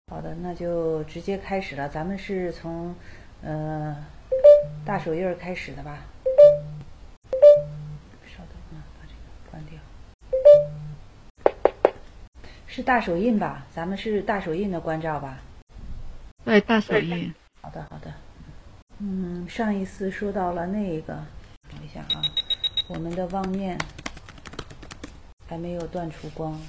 好的，那就直接开始了。咱们是从大手印开始的吧？稍等啊，把这个关掉。是大手印吧？咱们是大手印的关照吧？ 对，大手印。 好的，好的。上一次说到了那个，等一下啊，我们的妄念还没有断除光。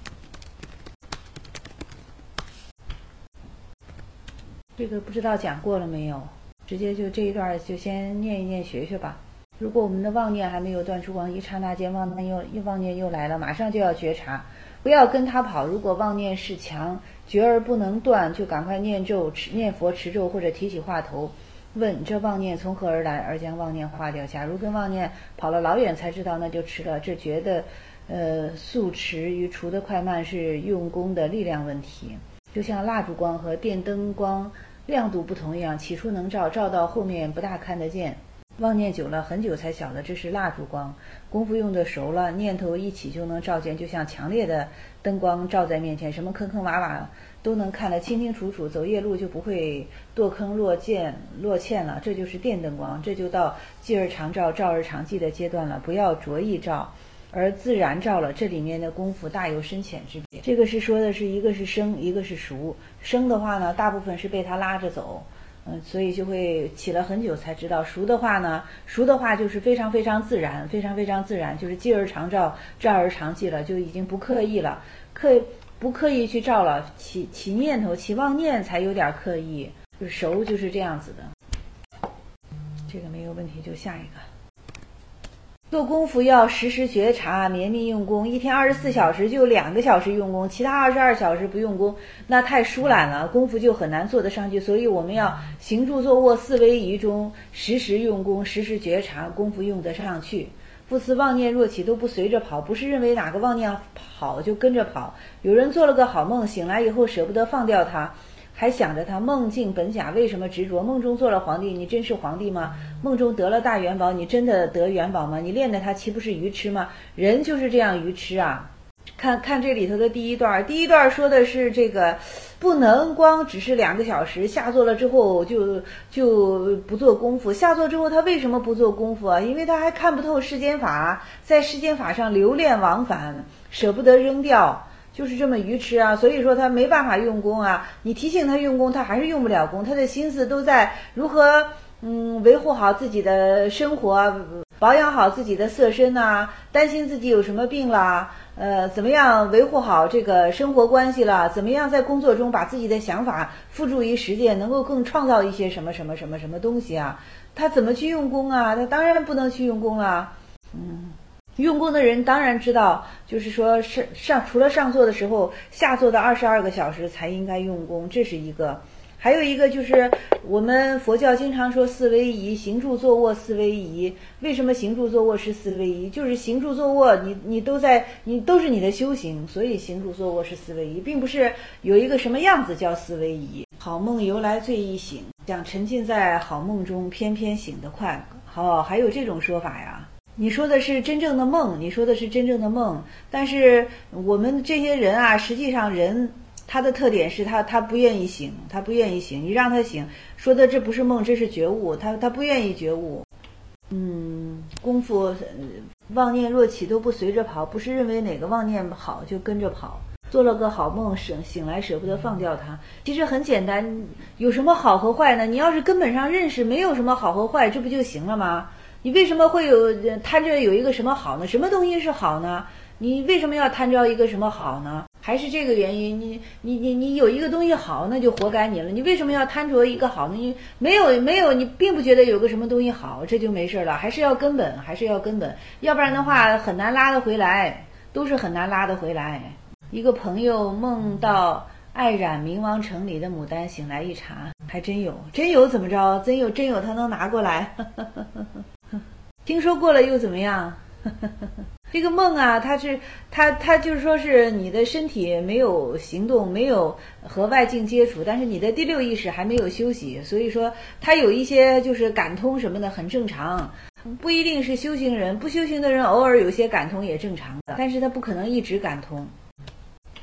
这个不知道讲过了没有？直接就这一段就先念一念学学吧。如果我们的妄念还没有断除光，一刹那间妄念又来了，马上就要觉察，不要跟他跑。如果妄念是强，觉而不能断，就赶快念咒、念佛、持咒或者提起话头，问这妄念从何而来，而将妄念化掉。假如跟妄念跑了老远才知道，那就迟了。这觉得速持与除的快慢是用功的力量问题，就像蜡烛光和电灯光亮度不同一样，起初能照，照到后面不大看得见。妄念久了，很久才晓得这是蜡烛光。功夫用得熟了，念头一起就能照见，就像强烈的灯光照在面前，什么坑坑洼洼都能看得清清楚楚，走夜路就不会堕坑落陷了。这就是电灯光，这就到记而常照，照而常记的阶段了。不要着意照，而自然照了，这里面的功夫大有深浅之别。这个是说的是一个是生，一个是熟。生的话呢，大部分是被他拉着走，所以就会起了很久才知道。熟的话呢，就是非常非常自然，非常非常自然，就是记而常照，照而常记了，就已经不刻意了，不刻意去照了，起念头、起妄念才有点刻意，就是熟就是这样子的。这个没有问题，就下一个。做功夫要时时觉察，绵密用功，一天24小时就2个小时用功，其他22小时不用功，那太疏懒了，功夫就很难做得上去。所以我们要行住坐卧4威仪中时时用功，时时觉察，功夫用得上去。复次妄念若起都不随着跑，不是认为哪个妄念跑就跟着跑。有人做了个好梦，醒来以后舍不得放掉它，还想着他梦境本假，为什么执着？梦中做了皇帝，你真是皇帝吗？梦中得了大元宝，你真的得元宝吗？你练的它岂不是愚痴吗？人就是这样愚痴啊！看这里头的第一段说的是这个不能光只是2个小时下坐了之后就不做功夫。下坐之后他为什么不做功夫啊？因为他还看不透世间法，在世间法上留恋往返，舍不得扔掉，就是这么愚痴啊。所以说他没办法用功啊。你提醒他用功，他还是用不了功，他的心思都在如何维护好自己的生活，保养好自己的色身啊，担心自己有什么病啦，怎么样维护好这个生活关系啦，怎么样在工作中把自己的想法付诸于实践，能够更创造一些什么东西啊。他怎么去用功啊？他当然不能去用功了。用功的人当然知道，就是说除了上座的时候，下座的22个小时才应该用功，这是一个。还有一个就是我们佛教经常说4威仪，行住坐卧4威仪。为什么行住坐卧是4威仪？就是行住坐卧你都是你的修行，所以行住坐卧是4威仪，并不是有一个什么样子叫4威仪。好梦由来最易醒，想沉浸在好梦中，偏偏醒得快。好，还有这种说法呀？你说的是真正的梦，但是我们这些人啊，实际上人他的特点是他不愿意醒，你让他醒，说的这不是梦，这是觉悟，他不愿意觉悟。功夫妄念若起都不随着跑，不是认为哪个妄念好就跟着跑。做了个好梦，醒来舍不得放掉它。其实很简单，有什么好和坏呢？你要是根本上认识没有什么好和坏，这不就行了吗？你为什么会贪着有一个什么好呢？什么东西是好呢？你为什么要贪着一个什么好呢？还是这个原因，你有一个东西好，那就活该你了。你为什么要贪着一个好呢？你没有，你并不觉得有个什么东西好，这就没事了。还是要根本，要不然的话很难拉得回来，都是很难拉得回来。一个朋友梦到爱染明王城里的牡丹，醒来一查，还真有怎么着？真有他能拿过来。听说过了又怎么样？这个梦啊，它就是说是你的身体没有行动，没有和外境接触，但是你的第六意识还没有休息，所以说它有一些就是感通什么的很正常，不一定是修行人，不修行的人偶尔有些感通也正常的，但是他不可能一直感通。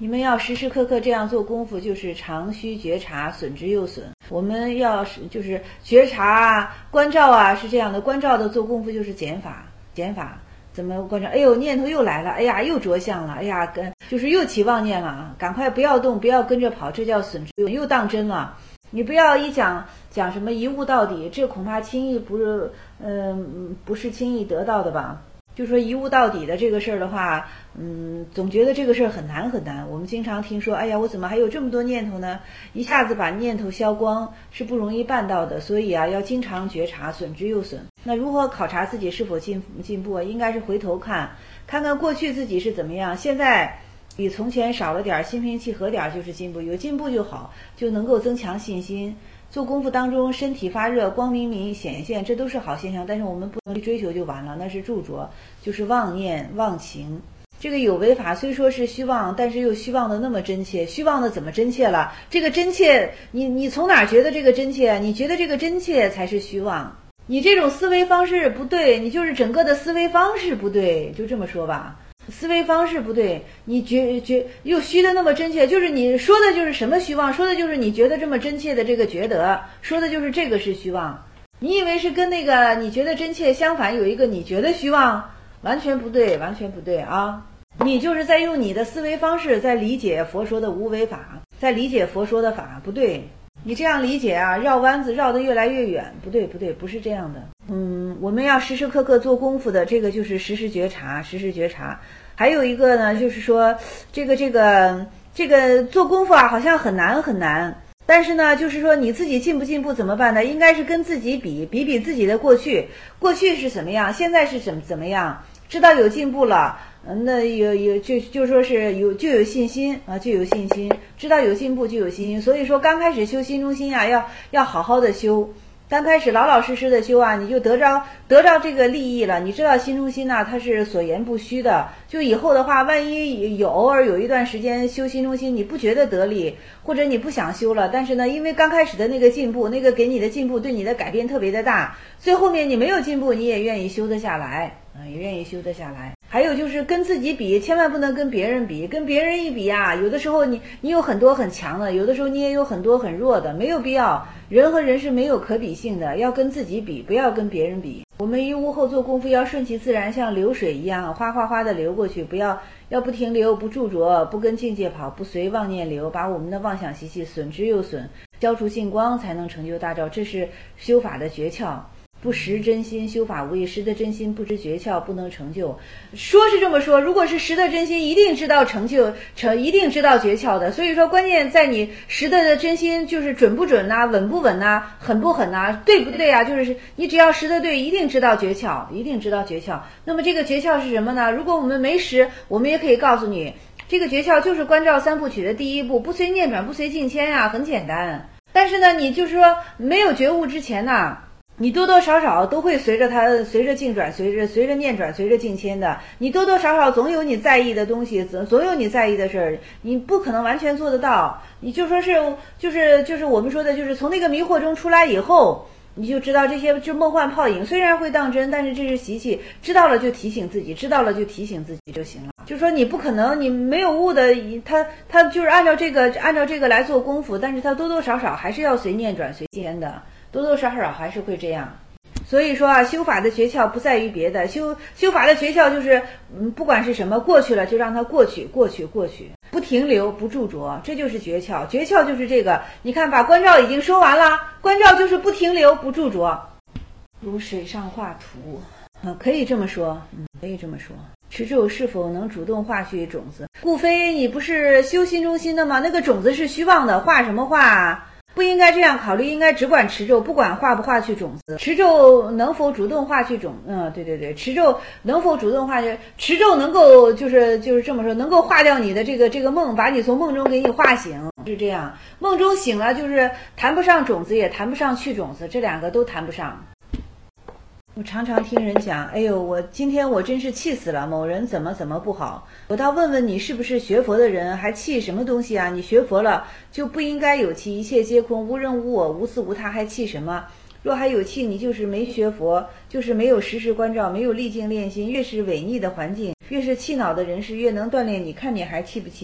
你们要时时刻刻这样做功夫，就是常须觉察，损之又损。我们要就是觉察啊、关照啊，是这样的。关照的做功夫就是减法，怎么关照？哎呦，念头又来了，哎呀，又着相了，哎呀，就是又起妄念了，赶快不要动，不要跟着跑，这叫损之又当真了。你不要一讲什么一悟到底，这恐怕轻易不是轻易得到的吧？就说一悟到底的这个事儿的话，总觉得这个事儿很难很难。我们经常听说，哎呀，我怎么还有这么多念头呢？一下子把念头消光是不容易办到的，所以啊，要经常觉察，损之又损。那如何考察自己是否进步啊？应该是回头看看过去自己是怎么样，现在比从前少了点，心平气和点就是进步，有进步就好，就能够增强信心。做功夫当中，身体发热，光明明显现，这都是好现象。但是我们不能去追求就完了，那是著着，就是妄念妄情。这个有为法虽说是虚妄，但是又虚妄的那么真切。虚妄的怎么真切了？这个真切，你从哪觉得这个真切？你觉得这个真切才是虚妄。你这种思维方式不对，你就是整个的思维方式不对，就这么说吧。思维方式不对，你又虚的那么真切，就是你说的就是什么虚妄？说的就是你觉得这么真切的这个觉得，说的就是这个是虚妄。你以为是跟那个你觉得真切相反，有一个你觉得虚妄，完全不对，完全不对啊！你就是在用你的思维方式在理解佛说的无为法，在理解佛说的法，不对。你这样理解啊，绕弯子绕得越来越远，不对，不是这样的。我们要时时刻刻做功夫的，这个就是时时觉察，时时觉察。还有一个呢，就是说这个做功夫啊，好像很难很难。但是呢，就是说你自己进不进步怎么办呢？应该是跟自己比自己的过去是怎么样，现在是怎么样，知道有进步了。那就说是就有信心啊，就有信心，知道有进步就有信心。所以说刚开始修心中心啊，要好好的修。刚开始老老实实的修啊，你就得着这个利益了。你知道心中心呢，它是所言不虚的。就以后的话，万一偶尔有一段时间修心中心，你不觉得得力，或者你不想修了，但是呢，因为刚开始的那个进步，那个给你的进步对你的改变特别的大，最后面你没有进步，你也愿意修得下来啊，也愿意修得下来。还有就是跟自己比，千万不能跟别人比。跟别人一比啊，有的时候你有很多很强的，有的时候你也有很多很弱的，没有必要。人和人是没有可比性的，要跟自己比，不要跟别人比。我们一屋后做功夫要顺其自然，像流水一样哗哗哗的流过去，要不停留，不驻着，不跟境界跑，不随妄念流，把我们的妄想习气损之又损，消除净光，才能成就大照。这是修法的诀窍。不识真心，修法无益；识得真心，不知诀窍，不能成就。说是这么说，如果是识得真心，一定知道一定知道诀窍的。所以说，关键在你识得的真心，就是准不准呐，稳不稳呐，狠不狠呐，对不对啊？就是你只要识得对，一定知道诀窍，一定知道诀窍。那么这个诀窍是什么呢？如果我们没识，我们也可以告诉你，这个诀窍就是观照三部曲的第一步，不随念转，不随境迁啊，很简单。但是呢，你就是说没有觉悟之前呢，你多多少少都会随着境转，随着念转，随着境迁的。你多多少少总有你在意的东西，总有你在意的事儿，你不可能完全做得到。你就说是就是我们说的，就是从那个迷惑中出来以后，你就知道这些就梦幻泡影，虽然会当真，但是这是习气，知道了就提醒自己，知道了就提醒自己就行了。就说你不可能，你没有悟的，他就是按照这个来做功夫，但是他多多少少还是要随念转随间的。多多少少还是会这样。所以说啊，修法的诀窍不在于别的，修法的诀窍就是不管是什么过去了就让它过去，不停留，不驻着，这就是诀窍。诀窍就是这个。你看，把观照已经说完了，观照就是不停留，不驻着，如水上画图，可以这么说，可以这么说。持咒是否能主动化去种子？故非你不是修心中心的吗？那个种子是虚妄的，化什么化？不应该这样考虑，应该只管持咒，不管化不化去种子。持咒能否主动化去种？对，持咒能否主动化去？持咒能够就是这么说，能够化掉你的这个梦，把你从梦中给你化醒，是这样。梦中醒了，就是谈不上种子，也谈不上去种子，这两个都谈不上。我常常听人讲，哎呦，今天我真是气死了，某人怎么不好。我倒问问你，是不是学佛的人，还气什么东西啊？你学佛了就不应该有气，一切皆空，无人无我，无自无他，还气什么？若还有气，你就是没学佛，就是没有时时关照，没有历境练心。越是违逆的环境，越是气恼的人士，越能锻炼你，看你还气不气？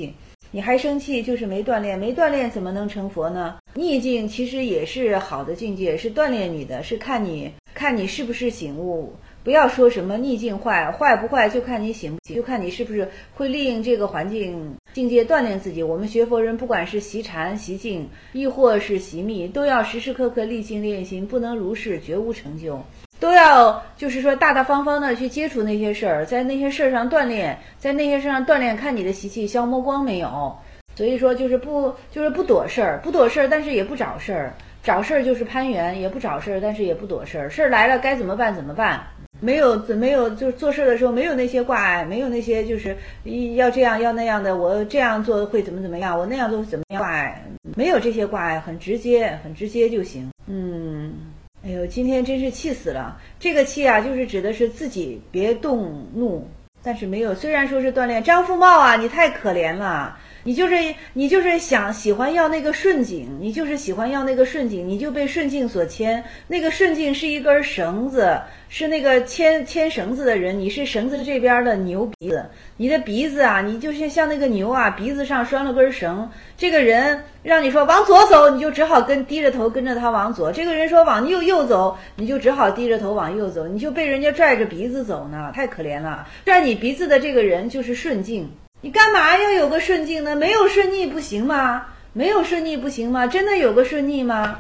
你还生气，就是没锻炼，没锻炼怎么能成佛呢？逆境其实也是好的境界，是锻炼你的，是看你是不是醒悟。不要说什么逆境坏不坏，就看你醒不醒，就看你是不是会利用这个环境境界锻炼自己。我们学佛人，不管是习禅、习静，亦或是习密，都要时时刻刻历经练心，不能如是绝无成就。都要就是说大大方方的去接触那些事儿，在那些事儿上锻炼，看你的习气消磨光没有。所以说就是不躲事儿，但是也不找事儿，找事儿就是攀缘，也不找事儿，但是也不躲事儿。事儿来了该怎么办怎么办。没有，就是做事的时候没有那些挂碍，没有那些就是要这样要那样的，我这样做会怎么样，我那样做会怎么样挂碍，没有这些挂碍，很直接就行。哎呦，今天真是气死了！这个气啊，就是指的是自己别动怒，但是没有。虽然说是锻炼，张富茂啊，你太可怜了。你就是喜欢要那个顺境，你就被顺境所牵。那个顺境是一根绳子，是那个牵绳子的人，你是绳子这边的牛鼻子，你的鼻子啊，你就是像那个牛啊，鼻子上拴了根绳。这个人让你说往左走，你就只好低着头跟着他往左；这个人说往右走，你就只好低着头往右走，你就被人家拽着鼻子走呢，太可怜了。拽你鼻子的这个人就是顺境。你干嘛要有个顺境呢？没有顺逆不行吗？真的有个顺逆吗？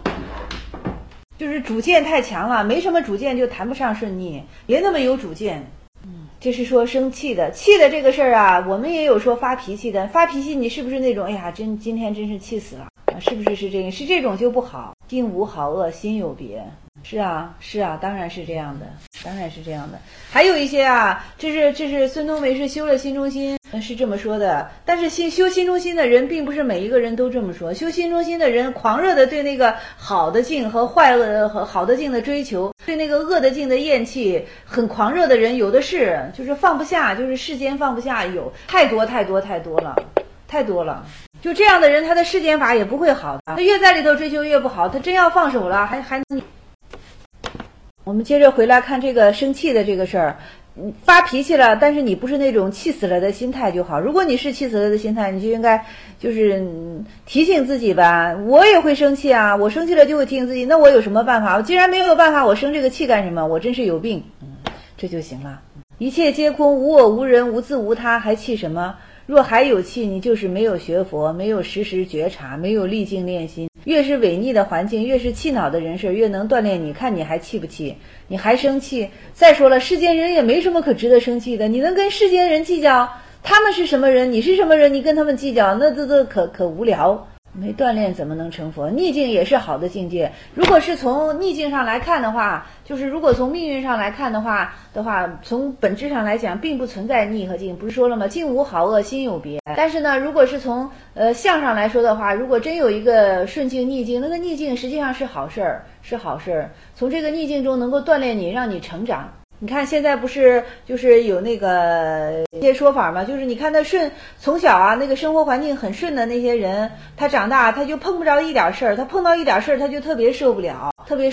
就是主见太强了，没什么主见就谈不上顺逆，别那么有主见。这是说生气的这个事儿啊，我们也有说发脾气的。发脾气你是不是那种哎呀今天真是气死了？是不是这个？是这种就不好。境无好恶，心有别。是啊，当然是这样的。还有一些啊，这是孙冬梅是修了心中心，是这么说的。但是修心中心的人，并不是每一个人都这么说。修心中心的人，狂热的对那个好的境和坏恶和好的境的追求，对那个恶的境的厌弃，很狂热的人有的是，就是放不下，就是世间放不下，有太多了。就这样的人，他的世间法也不会好的，他越在里头追求越不好。他真要放手了，还能。我们接着回来看这个生气的这个事儿，发脾气了，但是你不是那种气死了的心态就好。如果你是气死了的心态，你就应该就是提醒自己吧，我也会生气啊，我生气了就会提醒自己，那我有什么办法？我既然没有办法，我生这个气干什么？我真是有病，这就行了。一切皆空，无我无人，无自无他，还气什么？若还有气，你就是没有学佛，没有时时觉察，没有历经练心。越是违逆的环境，越是气恼的人事，越能锻炼你。看你还气不气？你还生气？再说了，世间人也没什么可值得生气的。你能跟世间人计较？他们是什么人？你是什么人？你跟他们计较，那这可无聊。没锻炼怎么能成佛？逆境也是好的境界。如果是从逆境上来看的话，就是如果从命运上来看的话，从本质上来讲，并不存在逆和境。不是说了吗？境无好恶，心有别。但是呢，如果是从相上来说的话，如果真有一个顺境逆境，那个逆境实际上是好事儿，从这个逆境中能够锻炼你，让你成长。你看现在不是就是有那个一些说法吗？就是你看他从小啊那个生活环境很顺的那些人，他长大他就碰不着一点事儿，他碰到一点事儿他就特别受不了。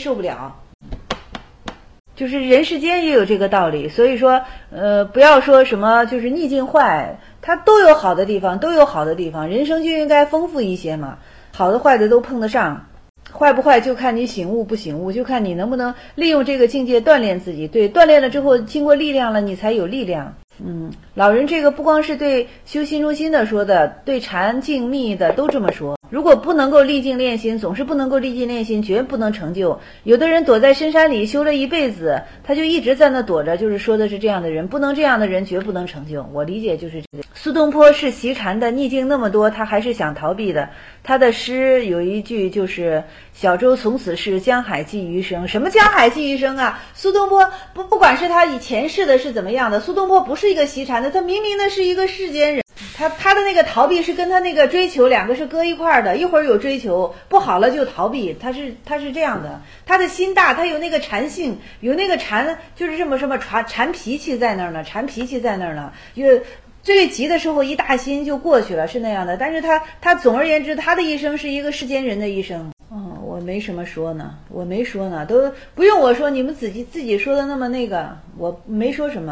就是人世间也有这个道理，所以说不要说什么就是逆境坏，它都有好的地方，人生就应该丰富一些嘛，好的坏的都碰得上。坏不坏就看你醒悟不醒悟，就看你能不能利用这个境界锻炼自己。对，锻炼了之后经过力量了，你才有力量。老人这个不光是对修心中心的说的，对禅静密的都这么说。如果不能够历尽练心，总是不能够历尽练心，绝不能成就。有的人躲在深山里修了一辈子，他就一直在那躲着，就是说的是这样的人，不能这样的人绝不能成就。我理解就是这个。苏东坡是习禅的，逆境那么多，他还是想逃避的。他的诗有一句就是小舟从此逝，江海寄余生。什么江海寄余生啊？苏东坡不管是他以前世的是怎么样的，苏东坡不是一个习禅的，他明明的是一个世间人。他的那个逃避是跟他那个追求两个是搁一块儿的，一会儿有追求不好了就逃避，他是这样的。他的心大，他有那个禅性，有那个禅，就是这么什么禅脾气在那儿呢，就最急的时候一大心就过去了，是那样的。但是他总而言之，他的一生是一个世间人的一生。我没什么说呢，都不用我说，你们自己说的那么那个，我没说什么。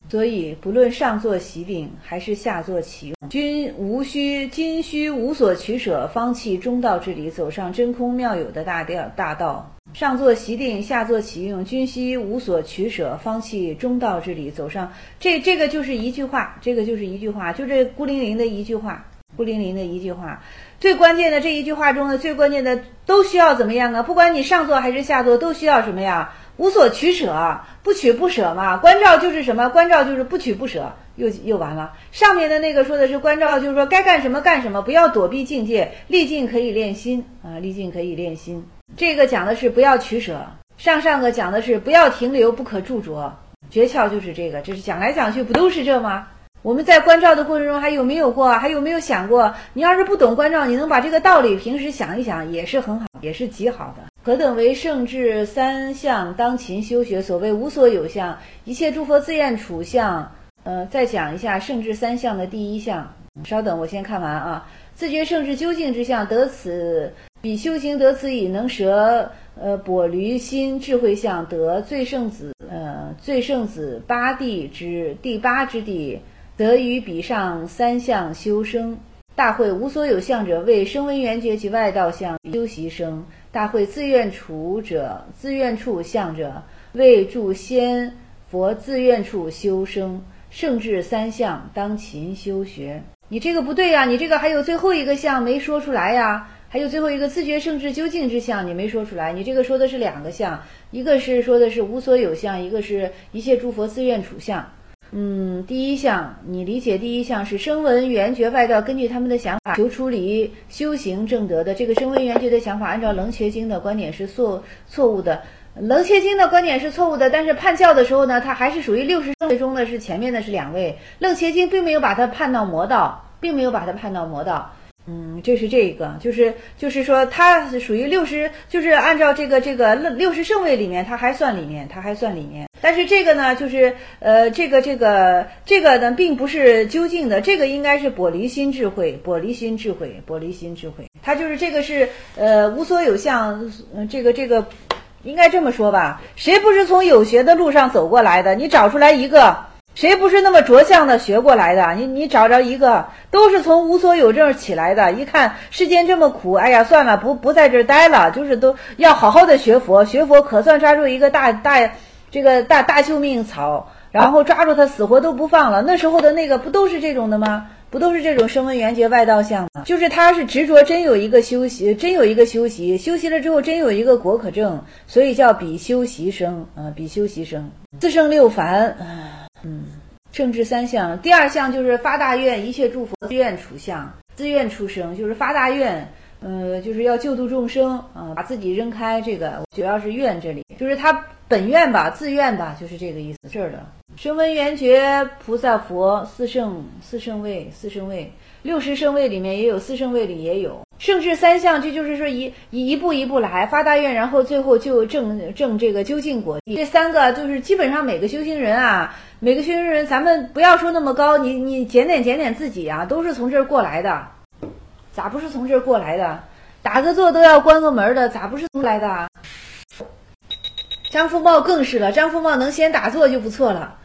所以不论上座习定还是下座起用，均须无所取舍，方弃中道之理，走上真空妙有的大道。上座习定，下座起用，均须无所取舍，方弃中道之理，走上这个就是一句话，就这孤零零的一句话，最关键的这一句话中的最关键的都需要怎么样啊？不管你上座还是下座，都需要什么呀？无所取舍，不取不舍嘛。关照就是什么？关照就是不取不舍，又完了。上面的那个说的是关照，就是说该干什么干什么，不要躲避境界，历尽可以练心啊，历尽可以练心。这个讲的是不要取舍，上个讲的是不要停留，不可驻着。诀窍就是这个，这是讲来讲去不都是这吗？我们在关照的过程中还有没有想过，你要是不懂关照，你能把这个道理平时想一想，也是很好，也是极好的。何等为圣智三相当勤修学？所谓无所有相，一切诸佛自愿处相。再讲一下圣智三相的第一项。稍等，我先看完啊。自觉圣智究竟之相，得此彼修行得此已，能舍跛驴心智慧相，得最圣子八地之第八之地，得于彼上三相修生。大会无所有相者，为声闻缘觉及外道相修习生。大会自愿处相者，为助先佛自愿处修生。圣智三相当勤修学。你这个不对呀，你这个还有最后一个相没说出来呀，还有最后一个自觉圣智究竟之相你没说出来。你这个说的是两个相，一个是说的是无所有相，一个是一切诸佛自愿处相。第一项你理解，第一项是声闻缘觉外道根据他们的想法求出离修行正得的。这个声闻缘觉的想法按照楞伽经的观点是错误的，楞伽经的观点是错误的，但是判教的时候呢，它还是属于60圣位中的是前面的是2位，楞伽经并没有把它判到魔道，这是这个，就是说它属于60，就是按照这个60圣位里面，它还算里面。但是这个呢，就是这个呢，并不是究竟的，这个应该是跛离心智慧。它就是这个是无所有相，这个应该这么说吧？谁不是从有学的路上走过来的？你找出来一个。谁不是那么着相的学过来的？你找着一个，都是从无所有这儿起来的。一看世间这么苦，哎呀，算了，不在这儿待了，就是都要好好的学佛，可算抓住一个大救命草，然后抓住他死活都不放了。那时候的那个不都是这种的吗？不都是这种声闻缘觉外道相吗？就是他是执着真有一个修习，修习了之后真有一个果可证，所以叫比修习生自胜六凡。圣智三相，第二项就是发大愿，一切诸佛自愿处相，自愿出生，就是发大愿，就是要救度众生啊，把自己扔开。这个主要是愿，这里就是他本愿吧，自愿吧，就是这个意思。这儿的声闻缘觉菩萨佛四圣位，60圣位里面也有，4圣位里也有。圣智三相，这就是说一步一步来，发大愿，然后最后就证这个究竟果地。这3个就是基本上每个修行人，咱们不要说那么高，你检点自己啊，都是从这儿过来的，咋不是从这儿过来的？打个坐都要关个门的，咋不是从来的？张福茂更是了，张福茂能先打坐就不错了。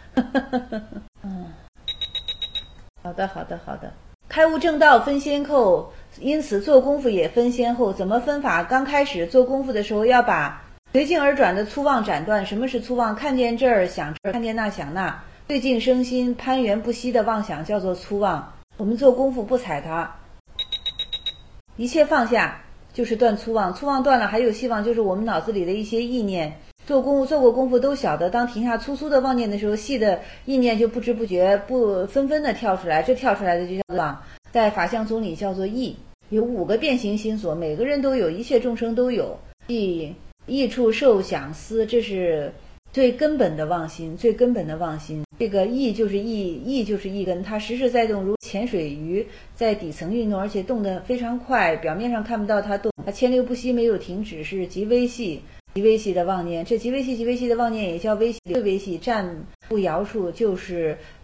好的。开悟正道分先后，因此做功夫也分先后。怎么分法？刚开始做功夫的时候，要把随境而转的粗妄斩断。什么是粗妄？看见这儿想这儿，看见那想那，对境生心，攀缘不息的妄想叫做粗妄。我们做功夫不踩它，一切放下就是断粗妄。粗妄断了，还有细妄，就是我们脑子里的一些意念。做过功夫都晓得，当停下粗的妄念的时候，细的意念就不知不觉纷纷的跳出来，这跳出来的就叫做在法相宗里叫做意。有5个变形心所，每个人都有，一切众生都有。意处受想思，这是最根本的妄心。这个意就是意根，它时时在动，如潜水鱼在底层运动，而且动得非常快，表面上看不到它动，它潜流不息，没有停止，是极微细的妄念。这极微细的妄念也叫微细，最微细，暂不摇数，就是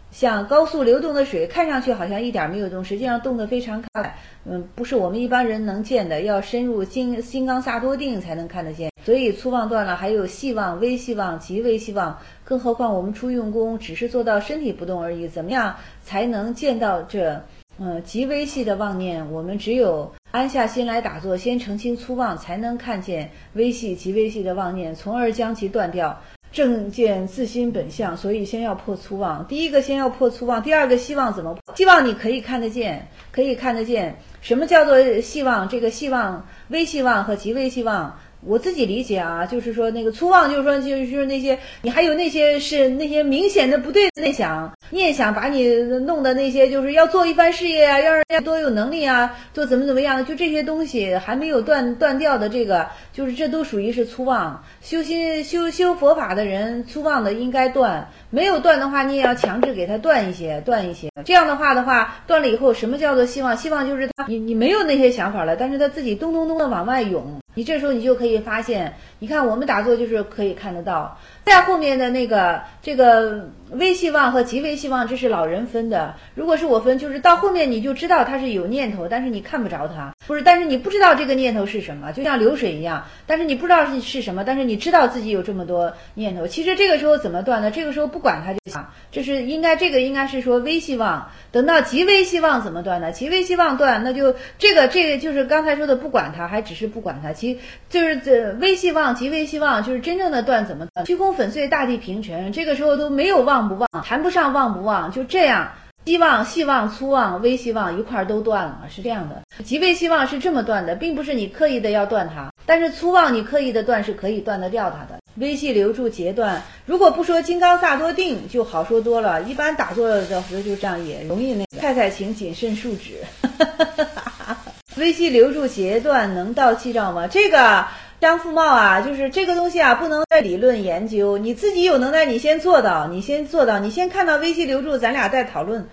像高速流动的水，看上去好像一点没有动，实际上动得非常快。不是我们一般人能见的，要深入金刚萨埵定才能看得见。所以粗妄断了，还有细妄、微细妄、极微细妄。更何况我们出用功只是做到身体不动而已，怎么样才能见到这极微细的妄念？我们只有安下心来打坐，先澄清粗妄，才能看见微细、极微细的妄念，从而将其断掉。正见自心本相，所以先要破粗妄。第一个先要破粗妄，第二个细妄怎么破？细妄你可以看得见，可以看得见。什么叫做细妄？这个细妄、微细妄和极微细妄，我自己理解啊，就是说那个粗妄，就是说就是那些你还有那些是那些明显的不对的念想，把你弄的那些就是要做一番事业啊，要让人家多有能力啊，多怎么样的，就这些东西还没有断掉的，这个就是这都属于是粗妄。修佛法的人，粗妄的应该断，没有断的话，你也要强制给他断一些。这样的话，断了以后，什么叫做希望？希望就是你没有那些想法了，但是他自己咚咚咚的往外涌。你这时候你就可以发现，你看我们打坐就是可以看得到，在后面的这个微细妄和极微细妄，这是老人分的。如果是我分，就是到后面你就知道它是有念头，但是你看不着它，但是你不知道这个念头是什么，就像流水一样，但是你不知道是什么，但是你知道自己有这么多念头。其实这个时候怎么断呢？这个时候不管它就行，这个应该是说微细妄。等到极微细妄怎么断呢？极微细妄断，那就这个就是刚才说的不管它，还只是不管它。就是这微细妄、极微细妄，就是真正的断怎么断？虚空粉碎，大地平沉，这个时候都没有妄不妄，谈不上妄不妄，就这样。细妄、细妄、粗妄、微细妄一块都断了，是这样的。极微细妄是这么断的，并不是你刻意的要断它，但是粗妄你刻意的断是可以断得掉它的。微细留住截断，如果不说金刚萨埵定就好说多了。一般打坐的时候就这样，也容易太太请谨慎述职。微细留住截断，能到气照吗？这个张富茂啊，就是这个东西啊，不能再理论研究，你自己有能耐，你先做到，你先看到微细留住，咱俩再讨论。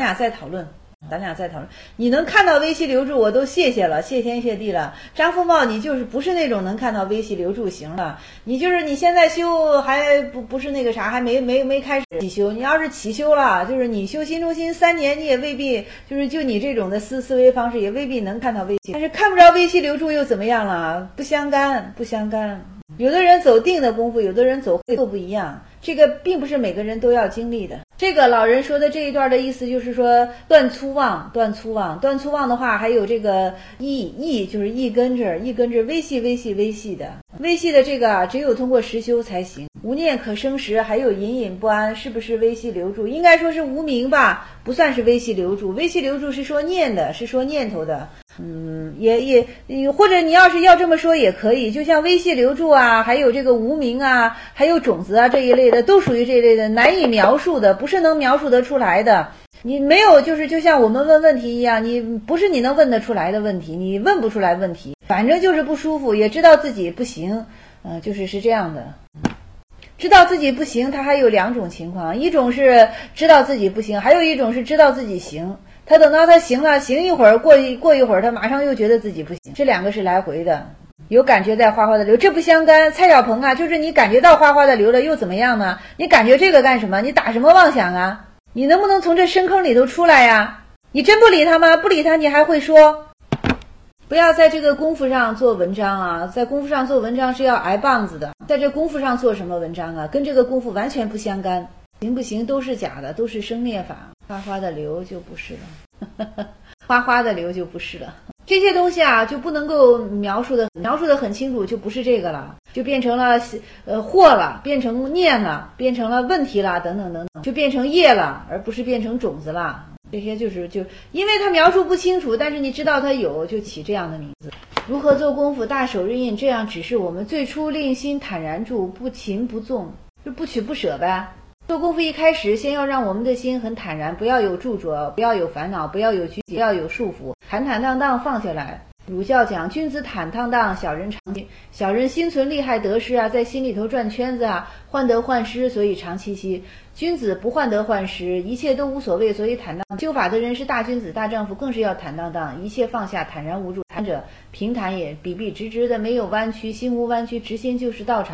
你能看到微细留住，我都谢天谢地了。张富茂，你就是不是那种能看到微细留住行了，你就是你现在修还不是那个啥，还没开始起修。你要是起修了，就是你修心中心3年，你也未必就你这种的思维方式，也未必能看到微细。但是看不着微细留住又怎么样了？不相干。有的人走定的功夫，有的人走会都不一样，这个并不是每个人都要经历的。这个老人说的这一段的意思就是说断粗妄的话，还有这个意就是意根这微细的这个只有通过实修才行。无念可生时，还有隐隐不安，是不是微细留住？应该说是无明吧，不算是微细留住。微细留住是说念的，是说念头的。也或者你要是要这么说也可以，就像微细留住啊，还有这个无明啊，还有种子啊这一类的，都属于这一类的难以描述的，不是能描述得出来的。你没有就像我们问问题一样，你不是你能问得出来的问题，你问不出来问题，反正就是不舒服，也知道自己不行，是这样的。知道自己不行，它还有2种情况，一种是知道自己不行，还有一种是知道自己行。他等到他行一会儿，过一会儿，他马上又觉得自己不行，这2个是来回的，有感觉在哗哗的流，这不相干。蔡小鹏啊，就是你感觉到哗哗的流了，又怎么样呢？你感觉这个干什么？你打什么妄想啊？你能不能从这深坑里头出来呀？你真不理他吗？不理他，你还会说？不要在这个功夫上做文章啊，在功夫上做文章是要挨棒子的，在这功夫上做什么文章啊？跟这个功夫完全不相干，行不行都是假的，都是生灭法。哗哗的流就不是了，哗哗的流就不是了。这些东西啊，就不能够描述的很清楚，就不是这个了，就变成了惑了，变成念了，变成了问题了，等等，就变成业了，而不是变成种子了。这些就因为它描述不清楚，但是你知道它有，就起这样的名字。如何做功夫？大手日印，这样只是我们最初令心坦然住，不勤不纵，就不取不舍呗。做功夫一开始，先要让我们的心很坦然，不要有著着，不要有烦恼，不要有拘谨，不要有束缚，坦坦荡荡放下来。儒教讲君子坦荡荡，小人小人心存利害得失啊，在心里头转圈子啊，患得患失，所以长戚戚。君子不患得患失，一切都无所谓，所以坦荡。修法的人是大君子大丈夫，更是要坦荡荡，一切放下，坦然无助。坦者平坦也，笔笔直直的，没有弯曲，心无弯曲，直心就是道场。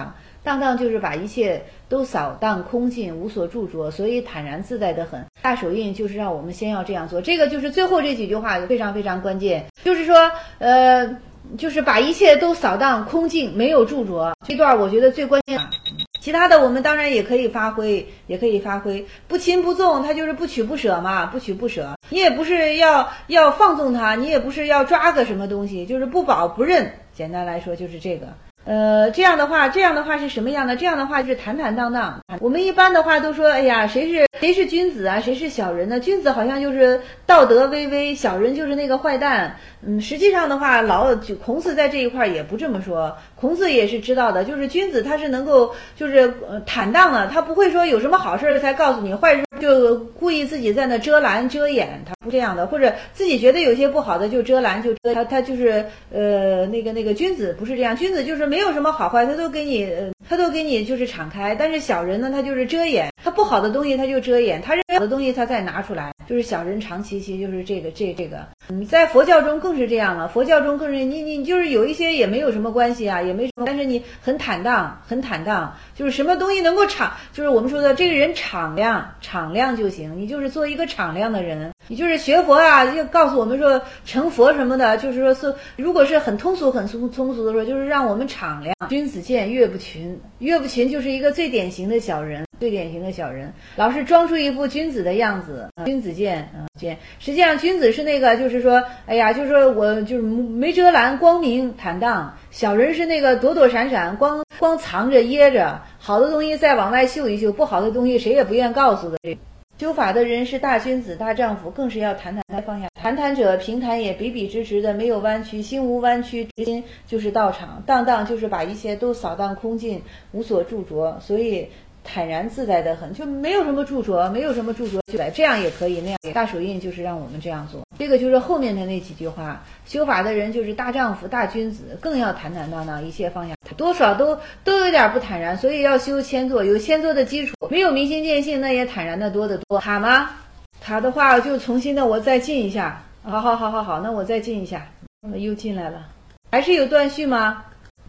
荡荡就是把一切都扫荡空尽，无所著着，所以坦然自在得很。大手印就是让我们先要这样做，这个就是最后这几句话非常非常关键，就是说就是把一切都扫荡空尽，没有著着。这段我觉得最关键。其他的我们当然也可以发挥，不亲不纵，它就是不取不舍嘛，不取不舍。你也不是要放纵它，你也不是要抓个什么东西，就是不保不认。简单来说就是这个。这样的话是什么样的？这样的话就是坦坦荡荡。我们一般的话都说，哎呀，谁是君子啊？谁是小人呢？君子好像就是道德巍巍，小人就是那个坏蛋。实际上的话，孔子在这一块也不这么说。孔子也是知道的，就是君子他是能够就是坦荡的，他不会说有什么好事才告诉你，坏事就故意自己在那遮拦遮掩，他不这样的，或者自己觉得有些不好的就遮拦就遮，他就是那个君子不是这样，君子就是没有什么好坏，他都给你就是敞开。但是小人呢，他就是遮掩，他不好的东西他就遮掩，他好的东西他再拿出来，就是小人长戚戚，就是这个。在佛教中更是这样了，佛教中更是你就是有一些也没有什么关系啊，也没什么，但是你很坦荡，就是什么东西能够就是我们说的这个人敞亮就行，你就是做一个敞亮的人。你就是学佛啊，就告诉我们说成佛什么的，就是说如果是很通俗的说，就是让我们敞亮。君子见岳不群就是一个最典型的小人，老是装出一副君子的样子。君子见，实际上君子是那个就是说，哎呀，就是说我就是没遮拦，光明坦荡。小人是那个躲躲闪闪，光藏着掖着，好的东西再往外秀一秀，不好的东西谁也不愿告诉的。修法的人是大君子大丈夫，更是要坦放下。坦者平坦也，笔笔直直的，没有弯曲，心无弯曲，直心就是道场。荡荡就是把一切都扫荡空尽，无所著着，所以坦然自在的很，就没有什么著着，就来这样也可以，那样大手印就是让我们这样做。这个就是后面的那几句话，修法的人就是大丈夫大君子，更要坦荡荡，一切放下，多少都有点不坦然，所以要修谦坐，有谦坐的基础，没有明心见性，那也坦然的多得多。卡吗？卡的话就重新的我再进一下。好，那我再进一下，又进来了，还是有断续吗？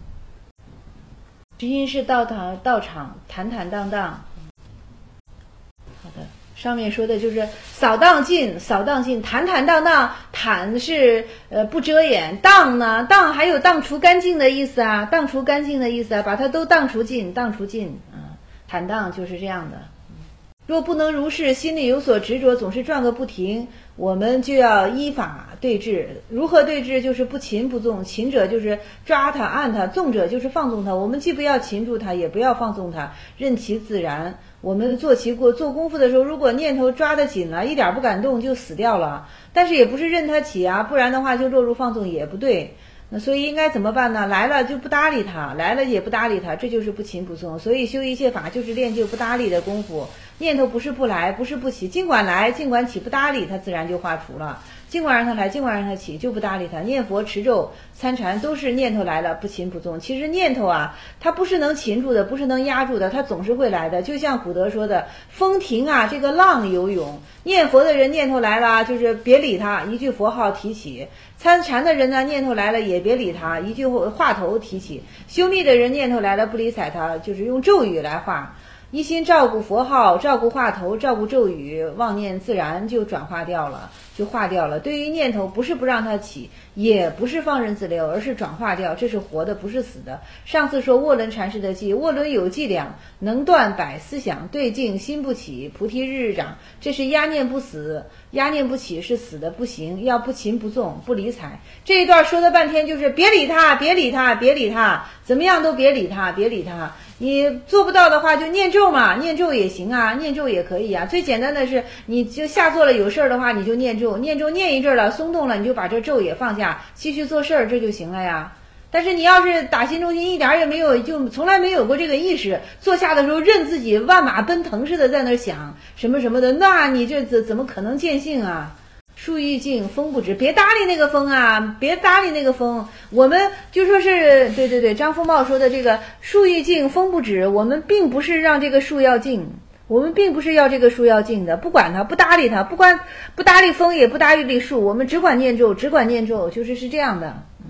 直音是道场，坦荡荡。好的，上面说的就是扫荡尽，坦荡荡。坦是不遮掩，荡呢，荡还有荡除干净的意思啊，把它都荡除尽坦荡就是这样的。若不能如是，心里有所执着，总是转个不停，我们就要依法对治。如何对治？就是不擒不纵。擒者就是抓它按它，纵者就是放纵它。我们既不要擒住它，也不要放纵它，任其自然。我们做功夫的时候，如果念头抓得紧了，一点不敢动，就死掉了。但是也不是任它起啊，不然的话就落入放纵也不对。那所以应该怎么办呢？来了就不搭理它，这就是不擒不纵。所以修一切法就是练就不搭理的功夫。念头不是不来，不是不起，尽管来，尽管起，不搭理它自然就化除了。尽管让它来，尽管让它起，就不搭理它。念佛持咒参禅都是念头来了不擒不纵。其实念头啊，它不是能擒住的，不是能压住的，它总是会来的。就像古德说的，风停啊，这个浪游泳。念佛的人念头来了，就是别理他，一句佛号提起。参禅的人呢，念头来了也别理他，一句话头提起。修密的人念头来了不理睬他，就是用咒语来化。一心照顾佛号，照顾话头，照顾咒语，妄念自然就转化掉了，就化掉了。对于念头，不是不让它起，也不是放任自流，而是转化掉，这是活的，不是死的。上次说涡轮禅师的偈，涡轮有伎俩，能断百思想，对境心不起，菩提日日长。这是压念不死，压念不起是死的不行，要不擒不纵，不理睬。这一段说了半天就是别理他，怎么样都别理他。你做不到的话就念咒嘛，念咒也行啊，念咒也可以啊。最简单的是你就下坐了有事儿的话你就念咒念一阵了，松动了你就把这咒也放下，继续做事儿，这就行了呀。但是你要是打心中心一点也没有，就从来没有过这个意识，坐下的时候任自己万马奔腾似的在那想什么什么的，那你这怎么可能见性啊？树欲静风不止，别搭理那个风啊，别搭理那个风。我们就说是对，张丰茂说的这个树欲静风不止，我们并不是让这个树要静，我们并不是要这个树要静的，不管它，不搭理它，不搭理风，也不搭理树，我们只管念咒，就是这样的。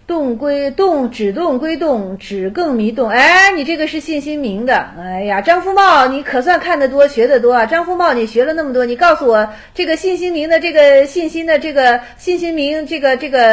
动归动，只动归动，只更迷动。哎，你这个是信心明的。哎呀，张福茂，你可算看得多，学得多啊！张福茂，你学了那么多，你告诉我这个信心明的这个信心的这个信心明你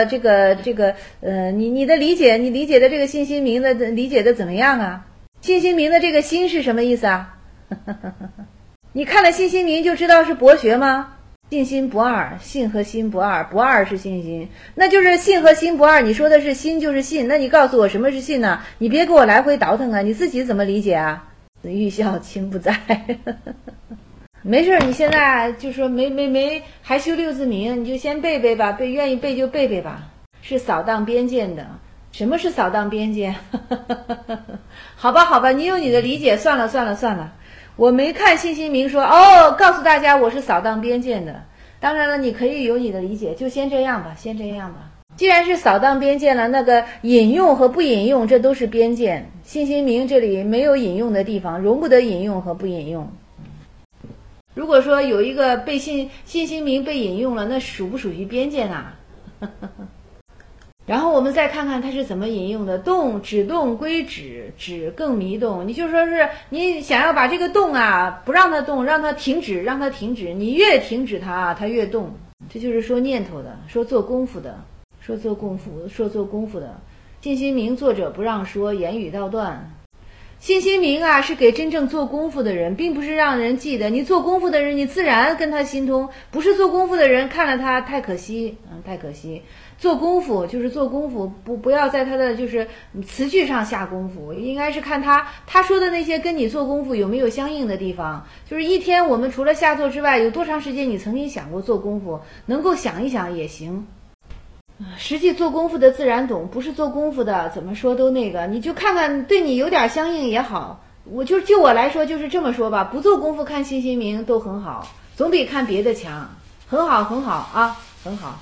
的理解，你理解的这个信心明的理解的怎么样啊？信心明的这个心是什么意思啊？你看了信心明就知道是博学吗？信心不二，信和心不二，不二是信心，那就是信和心不二。你说的是心就是信，那你告诉我什么是信呢？你别给我来回倒腾啊，你自己怎么理解啊？欲笑亲不在。没事，你现在就说没还修六字明，你就先背背吧，愿意背就背背吧。是扫荡边界的。什么是扫荡边界？好吧，你有你的理解，算了。我没看信心明说告诉大家我是扫荡边界的。当然了，你可以有你的理解，就先这样吧。既然是扫荡边界了，那个引用和不引用这都是边界。信心明这里没有引用的地方，容不得引用和不引用。如果说有一个被信心明被引用了，那属不属于边界呢？然后我们再看看它是怎么引用的。动，只动归止，止更迷动。你就说是你想要把这个动啊，不让它动，让它停止，你越停止它，它越动。这就是说念头的，说做功夫的，说做功夫的。信心明作者不让说，言语道断。信心明啊，是给真正做功夫的人，并不是让人记得。你做功夫的人，你自然跟他心通；不是做功夫的人，看了他太可惜，太可惜。做功夫就是做功夫，不要在他的就是词句上下功夫，应该是看他说的那些跟你做功夫有没有相应的地方。就是一天我们除了下作之外，有多长时间你曾经想过做功夫？能够想一想也行。实际做功夫的自然懂，不是做功夫的怎么说都那个，你就看看对你有点相应也好。就我来说就是这么说吧，不做功夫看信心明都很好，总比看别的强，很好啊，很好。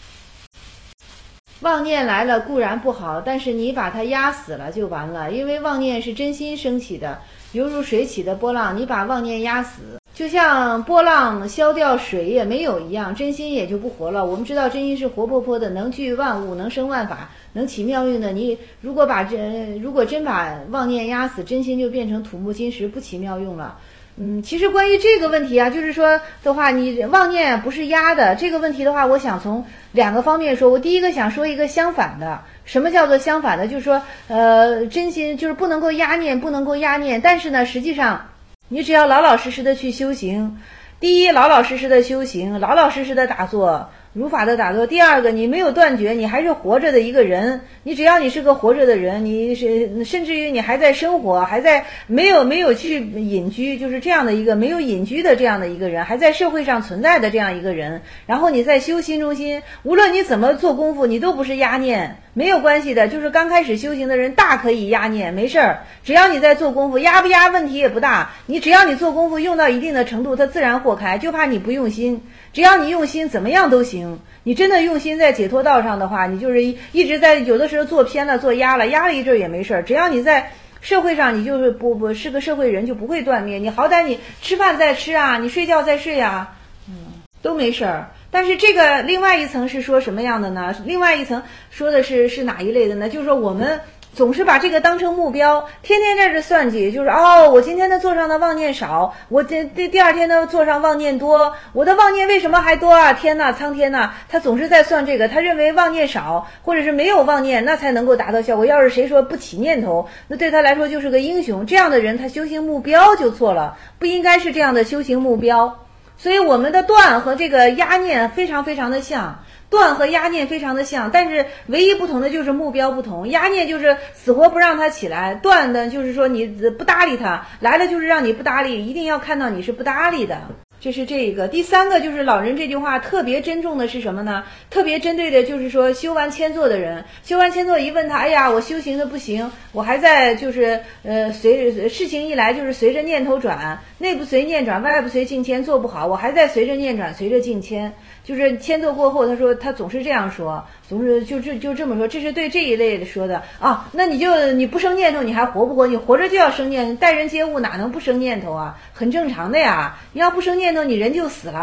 妄念来了固然不好，但是你把它压死了就完了，因为妄念是真心升起的，犹如水起的波浪，你把妄念压死，就像波浪消掉水也没有一样，真心也就不活了。我们知道真心是活泼泼的，能聚万物，能生万法，能起妙用的。你如果真把妄念压死，真心就变成土木金石，不起妙用了。其实关于这个问题啊，就是说的话，你妄念不是压的这个问题的话，我想从两个方面说。我第一个想说一个相反的，什么叫做相反的？就是说，真心就是不能够压念，但是呢，实际上你只要老老实实的去修行，第一，老老实实的修行，老老实实的打坐。如法的打坐。第二个，你没有断绝，你还是活着的一个人。你只要你是个活着的人，你是甚至于你还在生活，还在没有去隐居，就是这样的一个没有隐居的这样的一个人，还在社会上存在的这样一个人。然后你在修心中心，无论你怎么做功夫，你都不是压念，没有关系的。就是刚开始修行的人大可以压念，没事儿，只要你在做功夫，压不压问题也不大。你只要你做功夫用到一定的程度，它自然豁开，就怕你不用心。只要你用心，怎么样都行。你真的用心在解脱道上的话，你就是一直在有的时候做偏了，做压了一阵也没事儿。只要你在社会上，你就是不是个社会人，就不会断灭。你好歹你吃饭再吃啊，你睡觉再睡啊，都没事儿。但是这个另外一层是说什么样的呢？另外一层说的是哪一类的呢？就是说我们总是把这个当成目标，天天在这算计，就是我今天的座上的妄念少，我第二天的座上妄念多，我的妄念为什么还多啊？天哪，苍天哪！他总是在算这个，他认为妄念少，或者是没有妄念，那才能够达到效果。要是谁说不起念头，那对他来说就是个英雄。这样的人，他修行目标就错了，不应该是这样的修行目标。所以我们的断和这个压念非常非常的像。断和压念非常的像，但是唯一不同的就是目标不同。压念就是死活不让它起来，断的就是说你不搭理它，来了就是让你不搭理，一定要看到你是不搭理的。这是这个。第三个就是老人这句话特别珍重的是什么呢？特别针对的就是说修完千座的人，修完千座一问他，哎呀，我修行的不行，我还在就是随事情一来就是随着念头转，内不随念转，外不随境迁，做不好，我还在随着念转，随着境迁。就是迁座过后，他说他总是这样说，总是就这么说，这是对这一类的说的啊。那你不生念头，你还活不活？你活着就要生念头，待人接物哪能不生念头啊？很正常的呀。你要不生念头，你人就死了。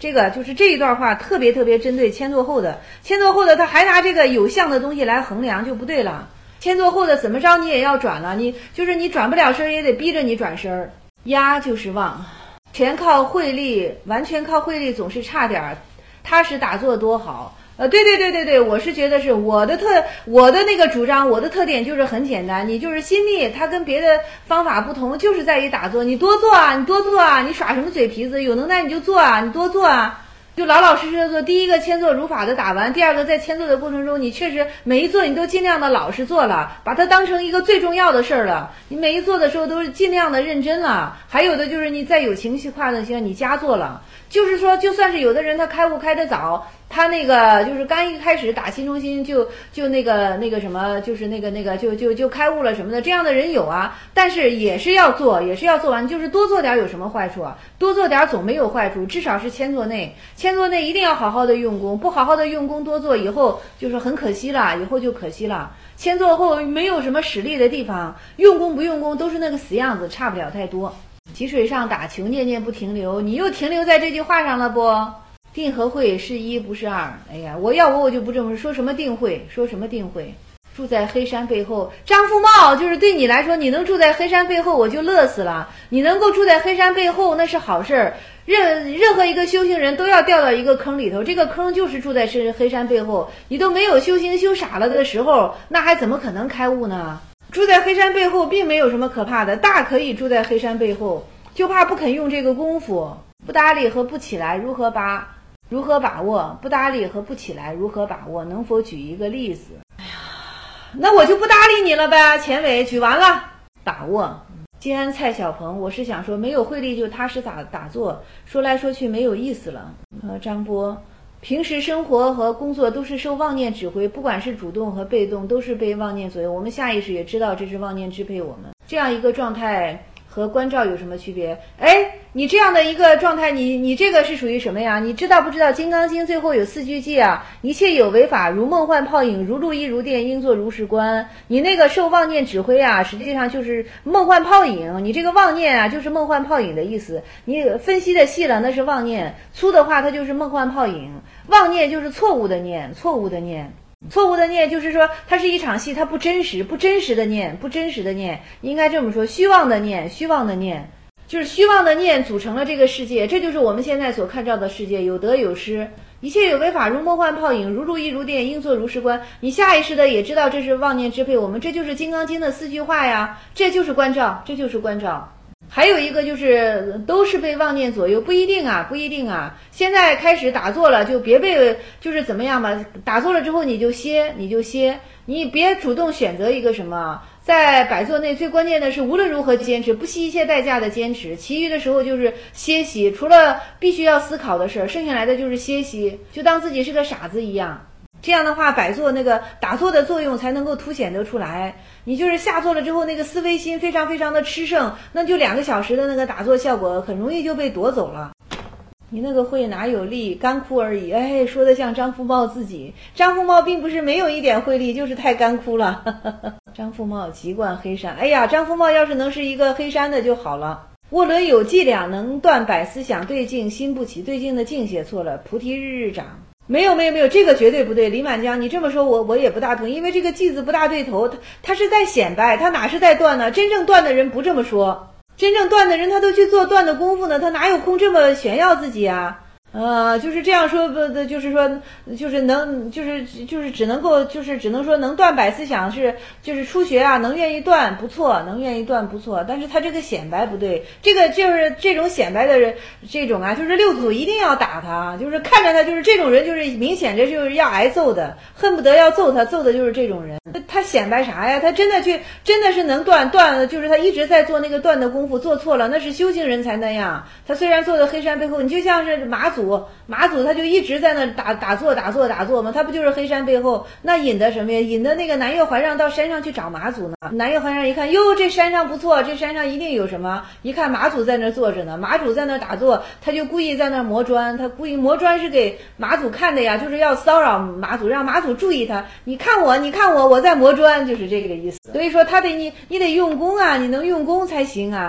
这个就是这一段话特别针对签座后的，签座后的他还拿这个有相的东西来衡量就不对了。签座后的怎么着你也要转了，你转不了身也得逼着你转身。压就是旺，全靠慧力，完全靠慧力总是差点儿，踏实打坐多好。对，我是觉得是我的那个主张，我的特点就是很简单，你就是心力，它跟别的方法不同，就是在于打坐，你多做啊，你耍什么嘴皮子？有能耐你就做啊，你多做啊，就老老实实的做。第一个签坐如法的打完，第二个在签坐的过程中，你确实每一做你都尽量的老实做了，把它当成一个最重要的事儿了。你每一做的时候都是尽量的认真了。还有的就是你再有情绪化的些，你加做了。就是说，就算是有的人他开悟开得早，他那个就是刚一开始打心中心就那个什么，就是那个就开悟了什么的，这样的人有啊。但是也是要做完，就是多做点有什么坏处啊？多做点总没有坏处，至少是签座内一定要好好的用功，不好好的用功多做以后就是很可惜了，以后就可惜了。签座后没有什么使力的地方，用功不用功都是那个死样子，差不了太多。积水上打球，念念不停留，你又停留在这句话上了不？定和慧是一不是二。哎呀，我就不这么说，什么定慧，住在黑山背后，张富茂就是对你来说，你能住在黑山背后，我就乐死了。你能够住在黑山背后，那是好事儿。任何一个修行人都要掉到一个坑里头，这个坑就是住在黑山背后。你都没有修行修傻了的时候，那还怎么可能开悟呢？住在黑山背后并没有什么可怕的，大可以住在黑山背后，就怕不肯用这个功夫。不搭理和不起来如何把握？不搭理和不起来如何把握？能否举一个例子？哎呀，那我就不搭理你了呗。前尾举完了，把握。金安蔡小鹏，我是想说，没有慧力就踏实打坐，说来说去没有意思了。张波，平时生活和工作都是受妄念指挥，不管是主动和被动，都是被妄念左右。我们下意识也知道这是妄念支配我们，这样一个状态和关照有什么区别？哎，你这样的一个状态，你这个是属于什么呀？你知道不知道《金刚经》最后有4句偈啊？一切有为法，如梦幻泡影，如露亦如电，应作如是观。你那个受妄念指挥啊，实际上就是梦幻泡影。你这个妄念啊，就是梦幻泡影的意思。你分析的细了，那是妄念；粗的话，它就是梦幻泡影。妄念就是错误的念。错误的念就是说，它是一场戏，它不真实的念，应该这么说，虚妄的念，就是虚妄的念组成了这个世界，这就是我们现在所看到的世界，有得有失，一切有为法，如梦幻泡影，如露亦如电，应作如是观。你下意识的也知道这是妄念支配我们，这就是《金刚经》的4句话呀，这就是关照。还有一个就是都是被妄念左右，不一定啊。现在开始打坐了，就别被就是怎么样吧，打坐了之后你就歇，你别主动选择一个什么。在摆坐内最关键的是无论如何坚持，不惜一切代价的坚持，其余的时候就是歇息，除了必须要思考的事儿，剩下来的就是歇息，就当自己是个傻子一样。这样的话，摆坐那个打坐的作用才能够凸显得出来。你就是下坐了之后，那个思维心非常的炽盛，那就2个小时的那个打坐效果很容易就被夺走了。你那个会哪有力，干枯而已。哎，说的像张富茂自己，张富茂并不是没有一点慧力，就是太干枯了。张富茂籍贯黑山，哎呀，张富茂要是能是一个黑山的就好了。涡轮有伎俩，能断百思想，对境心不起，对境的境写错了，菩提日日长。没有，这个绝对不对。李满江，你这么说我也不大同意，因为这个句子不大对头，他是在显摆，他哪是在断呢？真正断的人不这么说，真正断的人他都去做断的功夫呢，他哪有空这么炫耀自己啊？就是这样说，就是说，就是能，就是只能够，就是只能说能断百思想就是初学啊，能愿意断不错，但是他这个显摆不对，这个就是这种显摆的人，这种啊，就是六祖一定要打他，就是看着他就是这种人，就是明显着就是要挨揍的，恨不得要揍他，揍的就是这种人。他显摆啥呀？他真的是能断，就是他一直在做那个断的功夫，做错了，那是修行人才那样。他虽然坐在黑山背后，你就像是马祖他就一直在那打坐嘛，他不就是黑山背后？那引的什么呀？引的那个南岳怀让到山上去找马祖呢。南岳怀让一看，哟，这山上不错，这山上一定有什么。一看马祖在那坐着呢，马祖在那打坐，他就故意在那磨砖，他故意磨砖是给马祖看的呀，就是要骚扰马祖，让马祖注意他。你看我，我在磨砖，就是这个意思。所以说他得你得用功啊，你能用功才行啊。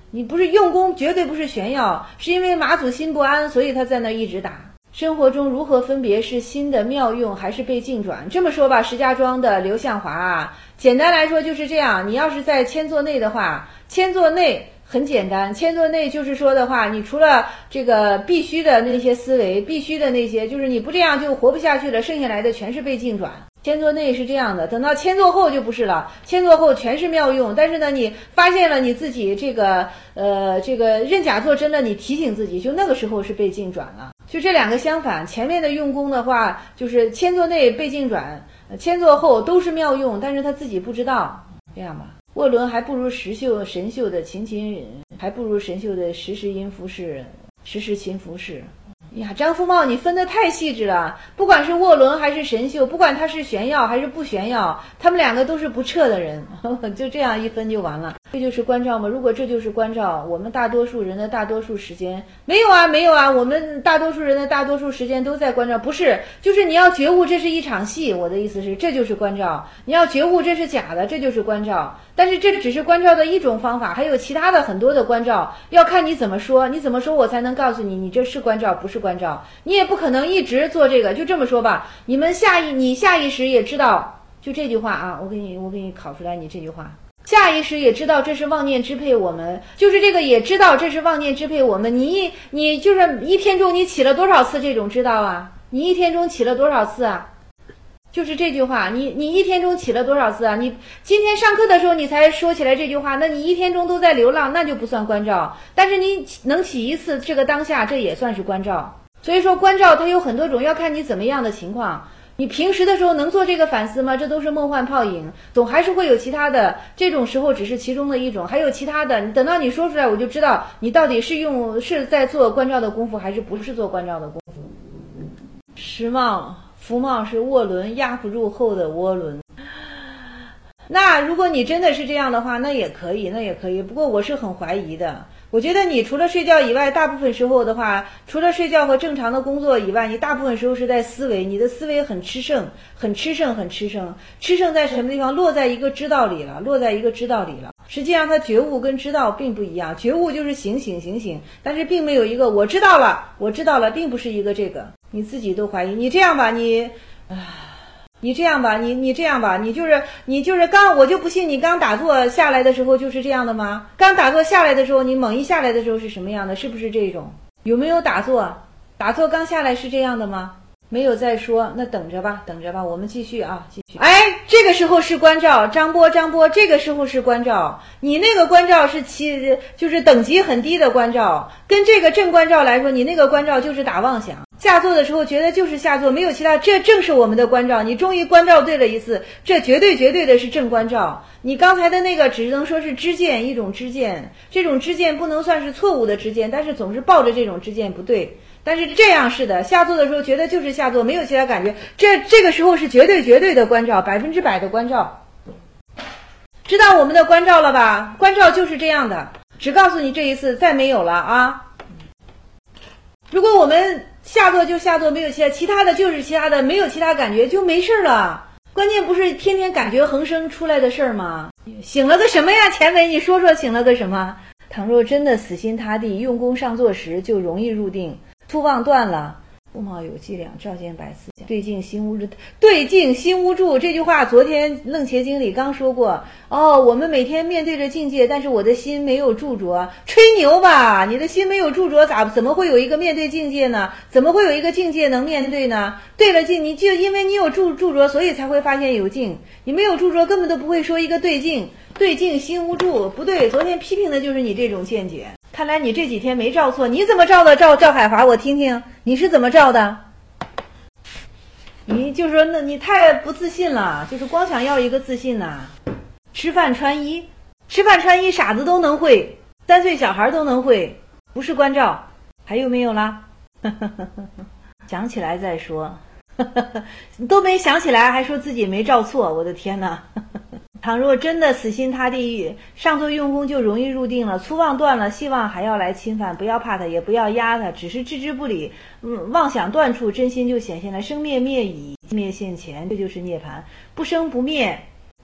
你不是用功，绝对不是炫耀，是因为马祖心不安，所以他在那一直打。生活中如何分别是心的妙用还是被境转？这么说吧，石家庄的刘向华啊，简单来说就是这样。你要是在谦座内的话，谦座内很简单，谦座内就是说的话，你除了这个必须的那些思维，必须的那些，就是你不这样就活不下去了，剩下来的全是被境转。谦座内是这样的，等到谦座后就不是了，谦座后全是妙用。但是呢，你发现了你自己这个认假作真了，你提醒自己，就那个时候是被境转了。就这两个相反，前面的用功的话，就是谦座内被境转，谦座后都是妙用，但是他自己不知道，这样吧。涡轮还不如神秀的勤勤，还不如神秀的时时勤拂拭。呀，张福茂，你分得太细致了。不管是涡轮还是神秀，不管他是炫耀还是不炫耀，他们两个都是不撤的人，就这样一分就完了。这就是关照吗？如果这就是关照，我们大多数人的大多数时间没有啊，我们大多数人的大多数时间都在关照，不是，就是你要觉悟这是一场戏。我的意思是，这就是关照。你要觉悟这是假的，这就是关照。但是这只是关照的一种方法，还有其他的很多的关照，要看你怎么说，我才能告诉你，你这是关照不是关照。你也不可能一直做这个，就这么说吧，你下意识也知道，就这句话啊，我给你考出来，你这句话，下意识也知道这是妄念支配我们，就是这个也知道这是妄念支配我们。你就是一天中你起了多少次这种知道啊？你一天中起了多少次啊？就是这句话，你一天中起了多少次啊？你今天上课的时候你才说起来这句话，那你一天中都在流浪，那就不算关照。但是你能起一次，这个当下这也算是关照。所以说关照它有很多种，要看你怎么样的情况。你平时的时候能做这个反思吗？这都是梦幻泡影，总还是会有其他的，这种时候只是其中的一种，还有其他的。等到你说出来，我就知道你到底是在做关照的功夫，还是不是做关照的功夫。福茂是涡轮压不住后的涡轮。那如果你真的是这样的话，那也可以。不过我是很怀疑的。我觉得你除了睡觉以外，大部分时候的话，除了睡觉和正常的工作以外，你大部分时候是在思维，你的思维很吃剩。吃剩在什么地方？落在一个知道里了。实际上它觉悟跟知道并不一样，觉悟就是醒，但是并没有一个我知道了，并不是一个这个，你自己都怀疑。你这样吧，你就是刚，我就不信你刚打坐下来的时候就是这样的吗？刚打坐下来的时候，你猛一下来的时候是什么样的？是不是这种？有没有打坐刚下来是这样的吗？没有再说，那等着吧，我们继续。哎，这个时候是关照，张波，这个时候是关照。你那个关照是就是等级很低的关照，跟这个正关照来说，你那个关照就是打妄想。下坐的时候觉得就是下坐，没有其他，这正是我们的关照。你终于关照对了一次，这绝对的是正关照。你刚才的那个只能说是知见，一种知见，这种知见不能算是错误的知见，但是总是抱着这种知见不对。但是这样是的，下坐的时候觉得就是下坐，没有其他感觉，这个时候是绝对的关照，100%的关照。知道我们的关照了吧？关照就是这样的，只告诉你这一次，再没有了啊。如果我们下坐就下坐，没有其他的就是其他的，没有其他感觉就没事了。关键不是天天感觉横生出来的事儿吗？醒了个什么呀？钱伟，你说醒了个什么？倘若真的死心塌地用功上座时，就容易入定。粗妄断了，不冒有伎俩，照见百思讲。对镜心无助这句话，昨天楞伽经里刚说过。我们每天面对着境界，但是我的心没有驻着，吹牛吧！你的心没有驻着，怎么会有一个面对境界呢？怎么会有一个境界能面对呢？对了境，你就因为你有驻着，所以才会发现有境。你没有驻着，根本都不会说一个对境心无助。不对，昨天批评的就是你这种见解。看来你这几天没照错，你怎么照的？赵海华，我听听你是怎么照的？你就说那你太不自信了，就是光想要一个自信呐。吃饭穿衣，傻子都能会，3岁小孩都能会，不是关照。还有没有啦？想起来再说。都没想起来还说自己没照错，我的天哪。倘若真的死心塌地上座用功，就容易入定了。粗妄断了，细妄还要来侵犯，不要怕他，也不要压他，只是置之不理。妄想断处，真心就显现了。生灭灭已，灭现前，这就是涅槃。不生不灭，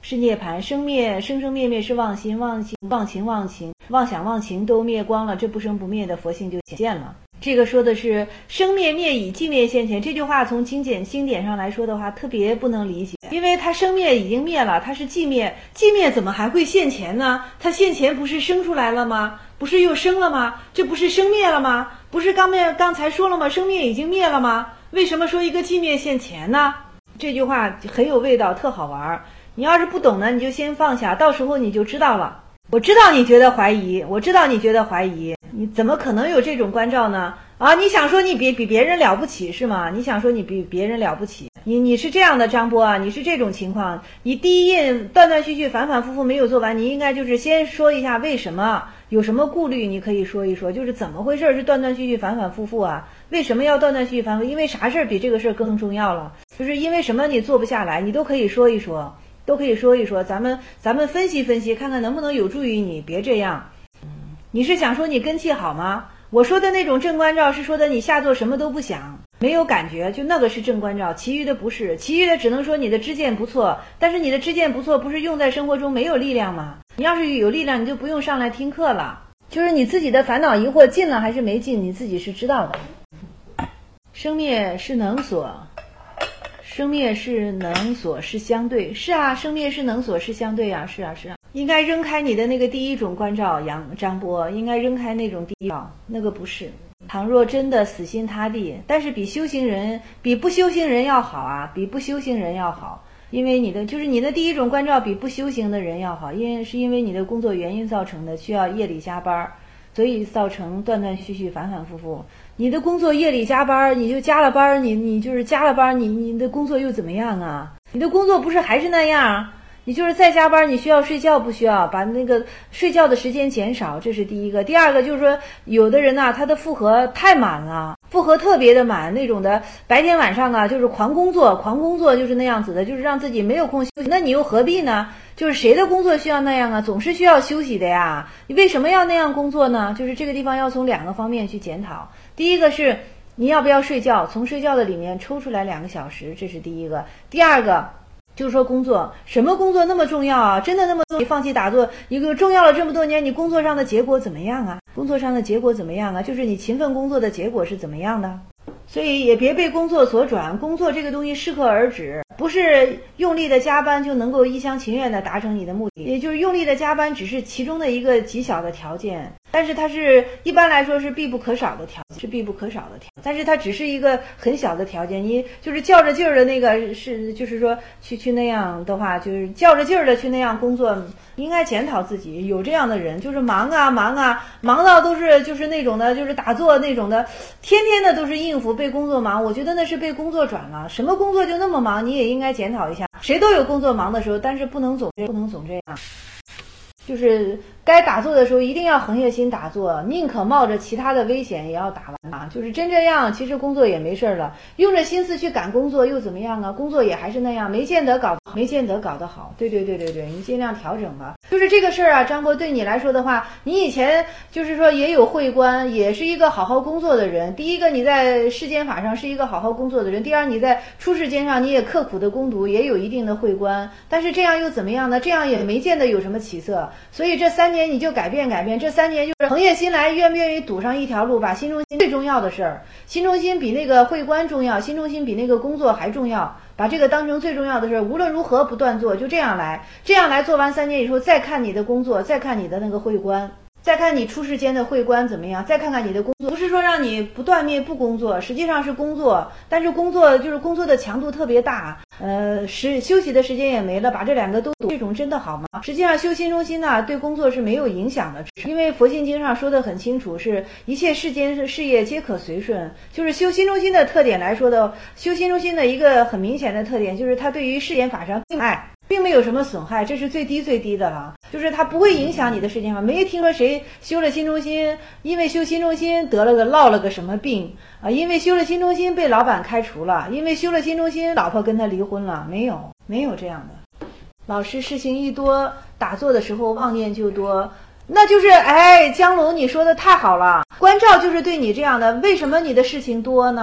是涅槃，生灭生生灭灭是妄心，妄心妄情妄情，妄想妄情都灭光了，这不生不灭的佛性就显现了。这个说的是生灭灭已，寂灭现前。这句话从经典上来说的话，特别不能理解，因为它生灭已经灭了，它是寂灭，寂灭怎么还会现前呢？它现前不是生出来了吗？不是又生了吗？这不是生灭了吗？不是刚才说了吗？生灭已经灭了吗？为什么说一个寂灭现前呢？这句话很有味道，特好玩。你要是不懂呢，你就先放下，到时候你就知道了。我知道你觉得怀疑，你怎么可能有这种关照呢？啊，你想说你比别人了不起是吗？你想说你比别人了不起？你是这样的张波啊，你是这种情况，你第一印断断续续反反复复没有做完，你应该就是先说一下为什么，有什么顾虑，你可以说一说，就是怎么回事是断断续续反反复复啊？为什么要断断续续反复？因为啥事儿比这个事儿更重要了？就是因为什么你做不下来，你都可以说一说。咱们分析分析，看看能不能有助于你。别这样，你是想说你根气好吗？我说的那种正关照是说的你下座什么都不想，没有感觉，就那个是正关照，其余的不是，其余的只能说你的知见不错，但是你的知见不错不是用在生活中没有力量吗？你要是有力量，你就不用上来听课了。就是你自己的烦恼疑惑尽了还是没尽，你自己是知道的。生灭是能所。生灭是能所是相对，是啊，生灭是能所是相对啊，是啊，应该扔开你的那个第一种关照，张波应该扔开那种第一照，那个不是。倘若真的死心塌地，但是比不修行人要好啊，比不修行人要好，因为你的第一种关照比不修行的人要好，因为你的工作原因造成的，需要夜里加班，所以造成断断续续反反复复。你的工作夜里加班，你就加了班，你就是加了班，你的工作又怎么样啊？你的工作不是还是那样？你就是再加班，你需要睡觉不需要？把那个睡觉的时间减少，这是第一个。第二个就是说，有的人呢，他的负荷太满了，负荷特别的满，那种的白天晚上啊，就是狂工作就是那样子的，就是让自己没有空休息。那你又何必呢？就是谁的工作需要那样啊？总是需要休息的呀。你为什么要那样工作呢？就是这个地方要从两个方面去检讨。第一个是你要不要睡觉，从睡觉的里面抽出来2个小时，这是第一个。第二个就是说工作，什么工作那么重要啊？真的那么重要？你放弃打坐，一个重要了这么多年，你工作上的结果怎么样啊？就是你勤奋工作的结果是怎么样的？所以也别被工作所转，工作这个东西适可而止，不是用力的加班就能够一厢情愿的达成你的目的，也就是用力的加班只是其中的一个极小的条件，但是它是一般来说是必不可少的条件，但是它只是一个很小的条件。你就是较着劲儿的那个是，就是说去那样的话，就是较着劲儿的去那样工作，应该检讨自己。有这样的人，就是忙到都是就是那种的，就是打坐那种的，天天的都是应付，被工作忙。我觉得那是被工作转了，什么工作就那么忙，你也应该检讨一下。谁都有工作忙的时候，但是不能总这样。就是该打坐的时候一定要横下心打坐，宁可冒着其他的危险也要打完啊！就是真这样，其实工作也没事了，用着心思去赶工作又怎么样啊？工作也还是那样，没见得搞得好。对，你尽量调整吧。就是这个事儿啊，张波对你来说的话，你以前就是说也有慧观，也是一个好好工作的人。第一个，你在世间法上是一个好好工作的人；第二，你在出世间上你也刻苦的攻读，也有一定的慧观。但是这样又怎么样呢？这样也没见得有什么起色。所以这3年你就改变，这3年就是横下心来，愿不愿意堵上一条路，把心中心最重要的事儿，心中心比那个慧观重要，心中心比那个工作还重要，把这个当成最重要的事儿，无论如何不断做，就这样来做完3年以后，再看你的工作，再看你的那个慧观，再看你出世间的慧观怎么样，再看看你的工作，不是说让你不断灭不工作，实际上是工作，但是工作的强度特别大，休息的时间也没了，把这2个都堵，这种真的好吗？实际上修心中心呢，对工作是没有影响的，因为佛性经上说的很清楚，是一切世间事业皆可随顺。就是修心中心的特点来说的，修心中心的一个很明显的特点就是它对于世间法上并没有什么损害，这是最低的了，就是它不会影响你的世间法。没听说谁修了心中心，因为修心中心落了个什么病啊？因为修了心中心被老板开除了，因为修了心中心老婆跟他离婚了，没有这样的。老师事情一多，打坐的时候妄念就多，那就是江龙你说的太好了，关照就是对你这样的。为什么你的事情多呢？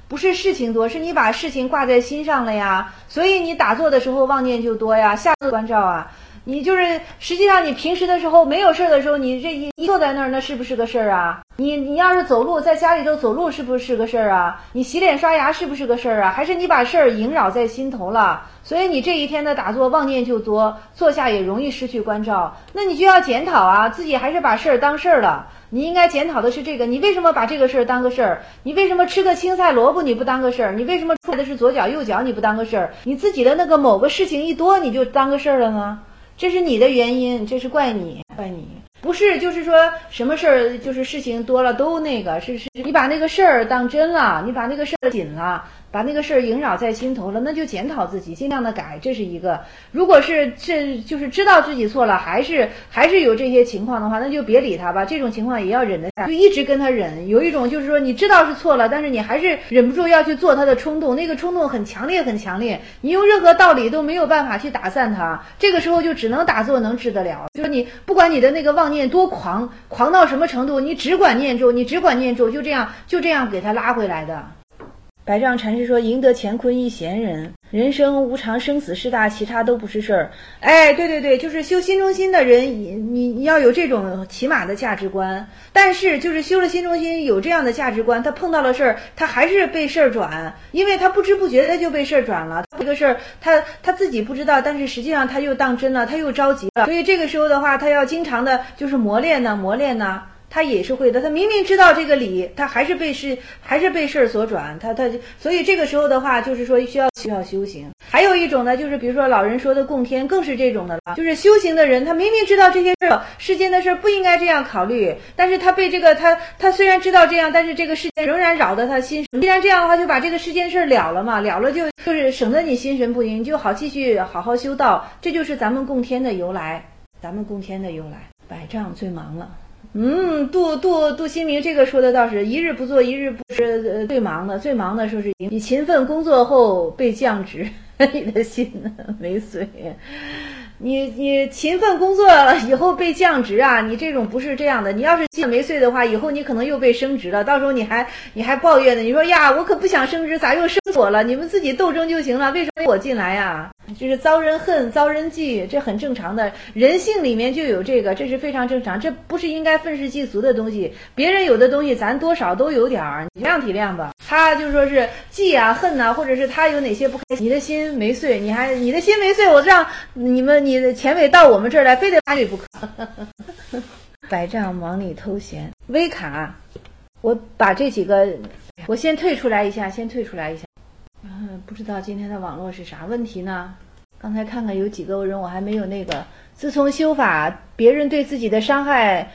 不是事情多，是你把事情挂在心上了呀，所以你打坐的时候妄念就多呀，下次关照啊。你就是实际上你平时的时候没有事的时候，你这一坐在那儿，那是不是个事儿啊？你要是走路在家里头走路，是不是个事儿啊？你洗脸刷牙是不是个事儿啊？还是你把事儿萦绕在心头了？所以你这一天的打坐妄念就多，坐下也容易失去关照。那你就要检讨啊，自己还是把事儿当事儿了。你应该检讨的是这个，你为什么把这个事儿当个事儿？你为什么吃个青菜萝卜你不当个事儿？你为什么出来的是左脚右脚你不当个事儿？你自己的那个某个事情一多你就当个事儿了呢？这是你的原因，这是怪你，不是就是说什么事儿就是事情多了都那个，是你把那个事儿当真了，你把那个事儿紧了，把那个事儿萦绕在心头了，那就检讨自己，尽量的改，这是一个。如果是这就是知道自己错了，还是有这些情况的话，那就别理他吧，这种情况也要忍得下，就一直跟他忍。有一种就是说你知道是错了，但是你还是忍不住要去做他的冲动，那个冲动很强烈很强烈，你用任何道理都没有办法去打散它，这个时候就只能打坐能治得了。就是你不管你的那个妄念多狂到什么程度，你只管念咒，就这样给他拉回来的。百丈禅师说，赢得乾坤一闲人，人生无常，生死事大，其他都不是事儿。哎，对，就是修心中心的人，你要有这种起码的价值观。但是就是修了心中心有这样的价值观，他碰到了事儿，他还是被事儿转，因为他不知不觉的就被事儿转了。这个事儿他自己不知道，但是实际上他又当真了，他又着急了。所以这个时候的话，他要经常的就是磨练呢。他也是会的，他明明知道这个理，他还是被事儿所转，所以这个时候的话，就是说需要修行。还有一种呢，就是比如说老人说的供天，更是这种的了，就是修行的人，他明明知道这些事儿，世间的事儿不应该这样考虑，但是他被这个他虽然知道这样，但是这个世间仍然扰得他心神。既然这样的话，就把这个世间事儿了了嘛，了就是省得你心神不宁，就好继续好好修道。这就是咱们供天的由来，百丈最忙了。杜新明这个说的倒是一日不做一日不吃，最忙的说是你勤奋工作后被降职，你的心没碎。你勤奋工作以后被降职啊，你这种不是这样的。你要是心没碎的话，以后你可能又被升职了，到时候你还抱怨呢。你说呀，我可不想升职，咋又升我了？你们自己斗争就行了，为什么我进来呀？这是遭人恨，遭人忌，这很正常的，人性里面就有这个，这是非常正常，这不是应该愤世嫉俗的东西。别人有的东西，咱多少都有点儿，你体谅吧。他就说是忌啊、恨啊，或者是他有哪些不开心，你的心没碎，你的心没碎，我让你的前辈到我们这儿来，非得发罪不可。百丈忙里偷闲，微卡，我把这几个，我先退出来一下。不知道今天的网络是啥问题呢？刚才看看有几个人我还没有那个。自从修法，别人对自己的伤害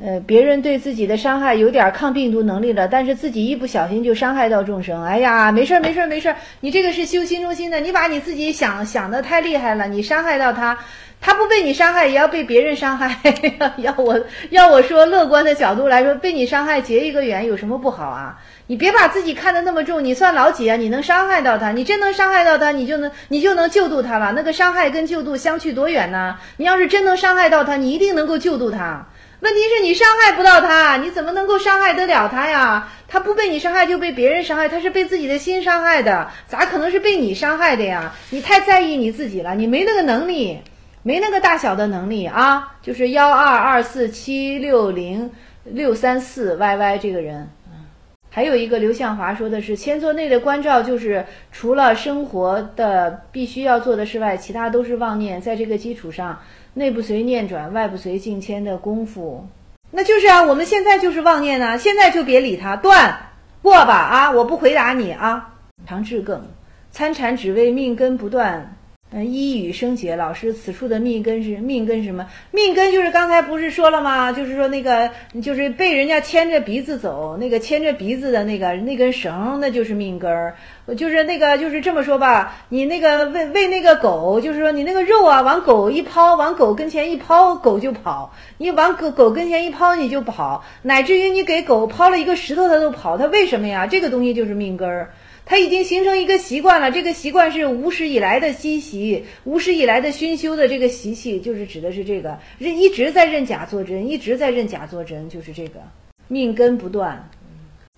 有点抗病毒能力了，但是自己一不小心就伤害到众生。哎呀，没事，你这个是修心中心的，你把你自己想的太厉害了，你伤害到他不被你伤害也要被别人伤害。要我说乐观的角度来说，被你伤害结一个缘有什么不好啊？你别把自己看得那么重，你算老几啊？你能伤害到他，你真能伤害到他，你就能救度他了。那个伤害跟救度相去多远呢？你要是真能伤害到他，你一定能够救度他。问题是你伤害不到他，你怎么能够伤害得了他呀？他不被你伤害就被别人伤害，他是被自己的心伤害的，咋可能是被你伤害的呀？你太在意你自己了，你没那个能力，没那个大小的能力啊！就是1224760634634YY 这个人。还有一个刘向华说的是，千座内的关照就是除了生活的必须要做的事外，其他都是妄念，在这个基础上，内不随念转，外不随境迁的功夫，那就是啊，我们现在就是妄念啊，现在就别理他，断过吧啊！我不回答你啊。常志更参禅只为命根不断，一语生解。老师此处的命根是命根什么？命根就是刚才不是说了吗？就是说那个就是被人家牵着鼻子走，那个牵着鼻子的那根绳，那就是命根儿。就是那个就是这么说吧，你那个喂那个狗，就是说你那个肉啊，往狗一抛，往狗跟前一抛，狗就跑；你往狗跟前一抛，你就跑，乃至于你给狗抛了一个石头，它都跑。它为什么呀？这个东西就是命根儿。它已经形成一个习惯了，这个习惯是无始以来的积习，无始以来的熏修的这个习气，就是指的是这个，一直在认假作真，就是这个命根不断。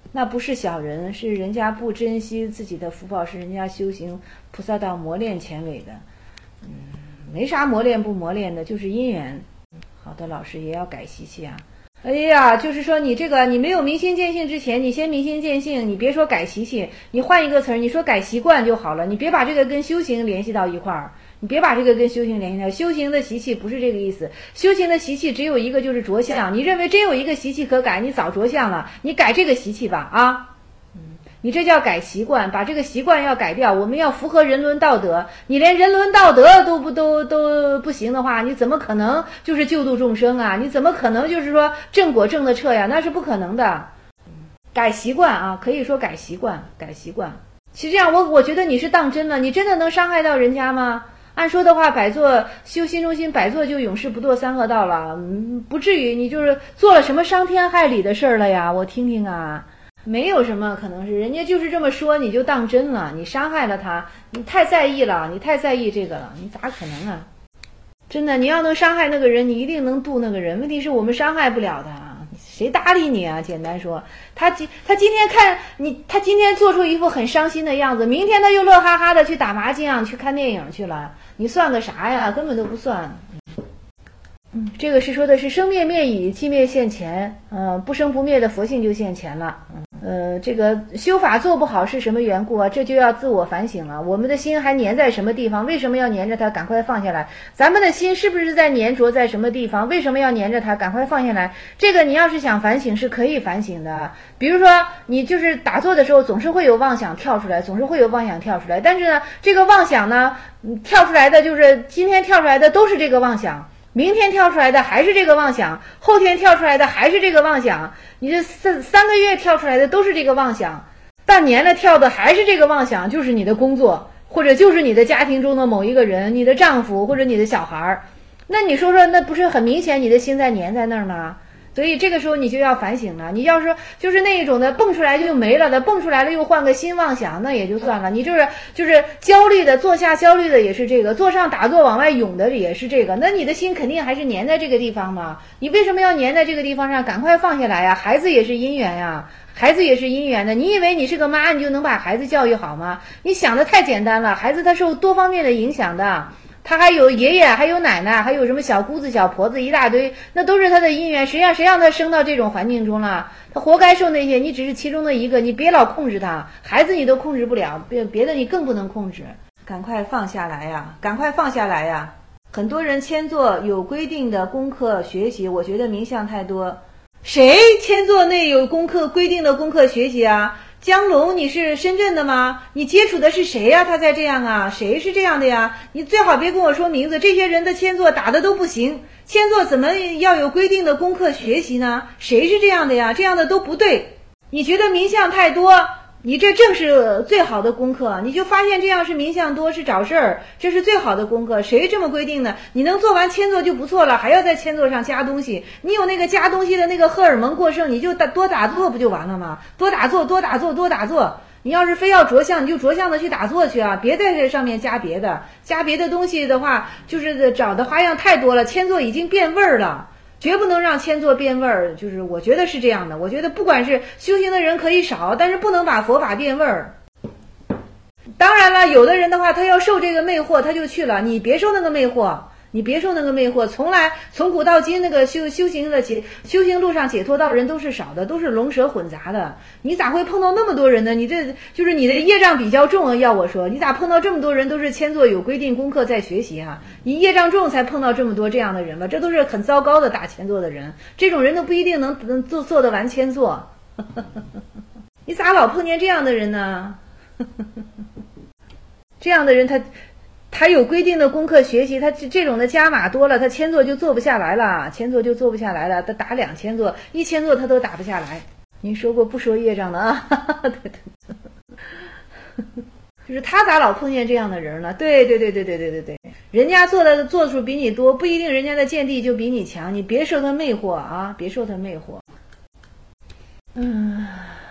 那不是小人，是人家不珍惜自己的福报，是人家修行菩萨道磨练前尾的。没啥磨练不磨练的，就是因缘。好的老师也要改习气啊。哎呀，就是说你这个你没有明心见性之前，你先明心见性，你别说改习气，你换一个词儿，你说改习惯就好了，你别把这个跟修行联系到一块儿。你别把这个跟修行联系到，修行的习气不是这个意思，修行的习气只有一个，就是着相。你认为真有一个习气可改，你早着相了，你改这个习气吧啊！你这叫改习惯，把这个习惯要改掉。我们要符合人伦道德，你连人伦道德都不行的话，你怎么可能就是救度众生啊？你怎么可能就是说正果正的彻呀？那是不可能的。改习惯啊，可以说改习惯，改习惯。其实这样，我觉得你是当真了，你真的能伤害到人家吗？按说的话，百做修心中心，百做就永世不堕三恶道了，不至于你就是做了什么伤天害理的事儿了呀？我听听啊，没有什么可能是人家就是这么说，你就当真了，你伤害了他，你太在意了，你太在意这个了，你咋可能啊？真的，你要能伤害那个人，你一定能度那个人。问题是我们伤害不了的，谁搭理你啊？简单说，他今天看你，他今天做出一副很伤心的样子，明天他又乐哈哈的去打麻将、去看电影去了，你算个啥呀？根本都不算。这个是说的是生灭灭已，寂灭现前，不生不灭的佛性就现前了。这个修法做不好是什么缘故啊？这就要自我反省了。我们的心还粘在什么地方？为什么要粘着它？赶快放下来。咱们的心是不是在粘着在什么地方？为什么要粘着它？赶快放下来。这个你要是想反省是可以反省的。比如说你就是打坐的时候总是会有妄想跳出来，但是呢，这个妄想呢，跳出来的就是今天跳出来的都是这个妄想。明天跳出来的还是这个妄想，后天跳出来的还是这个妄想，你这三个月跳出来的都是这个妄想，半年了跳的还是这个妄想，就是你的工作，或者就是你的家庭中的某一个人，你的丈夫或者你的小孩，那你说说，那不是很明显你的心在粘在那儿吗？所以这个时候你就要反省了。你要说就是那一种的蹦出来就没了的，蹦出来了又换个新妄想，那也就算了。你就是焦虑的，坐下焦虑的也是这个，坐上打坐往外涌的也是这个，那你的心肯定还是粘在这个地方嘛。你为什么要粘在这个地方上？赶快放下来呀！孩子也是因缘呀，孩子也是因缘的。你以为你是个妈，你就能把孩子教育好吗？你想的太简单了，孩子他受多方面的影响的。他还有爷爷，还有奶奶，还有什么小姑子、小婆子一大堆，那都是他的因缘。谁让他生到这种环境中了？他活该受那些。你只是其中的一个，你别老控制他。孩子你都控制不了，别的你更不能控制。赶快放下来呀！赶快放下来呀！很多人签做有规定的功课学习，我觉得名相太多。谁签做内有规定的功课学习啊？江龙，你是深圳的吗？你接触的是谁呀？他在这样啊？谁是这样的呀？你最好别跟我说名字，这些人的签作打的都不行，签作怎么要有规定的功课学习呢？谁是这样的呀？这样的都不对。你觉得名相太多，你这正是最好的功课，你就发现这样是名相多，是找事儿，这是最好的功课。谁这么规定的？你能做完签作就不错了，还要在签作上加东西。你有那个加东西的那个荷尔蒙过剩，你就多打坐不就完了吗？多打坐。你要是非要着相，你就着相的去打坐去啊，别在这上面加别的东西的话，就是找的花样太多了，签作已经变味儿了。绝不能让签作变味儿，就是我觉得是这样的。我觉得不管是修行的人可以少，但是不能把佛法变味儿。当然了，有的人的话，他要受这个魅惑，他就去了。你别受那个魅惑，从古到今，那个修行路上解脱道人都是少的，都是龙蛇混杂的。你咋会碰到那么多人呢？你这就是你的业障比较重啊。要我说，你咋碰到这么多人都是签作有规定功课在学习啊？你业障重才碰到这么多这样的人吧？这都是很糟糕的打签作的人，这种人都不一定能做得完签作。你咋老碰见这样的人呢？这样的人他有规定的功课学习，他这种的加码多了，他签作就做不下来了，他打2签作，1签作他都打不下来。您说过不说业障的啊？对，就是他咋老碰见这样的人呢？对，人家做出比你多，不一定人家的见地就比你强，你别受他魅惑啊，别受他魅惑。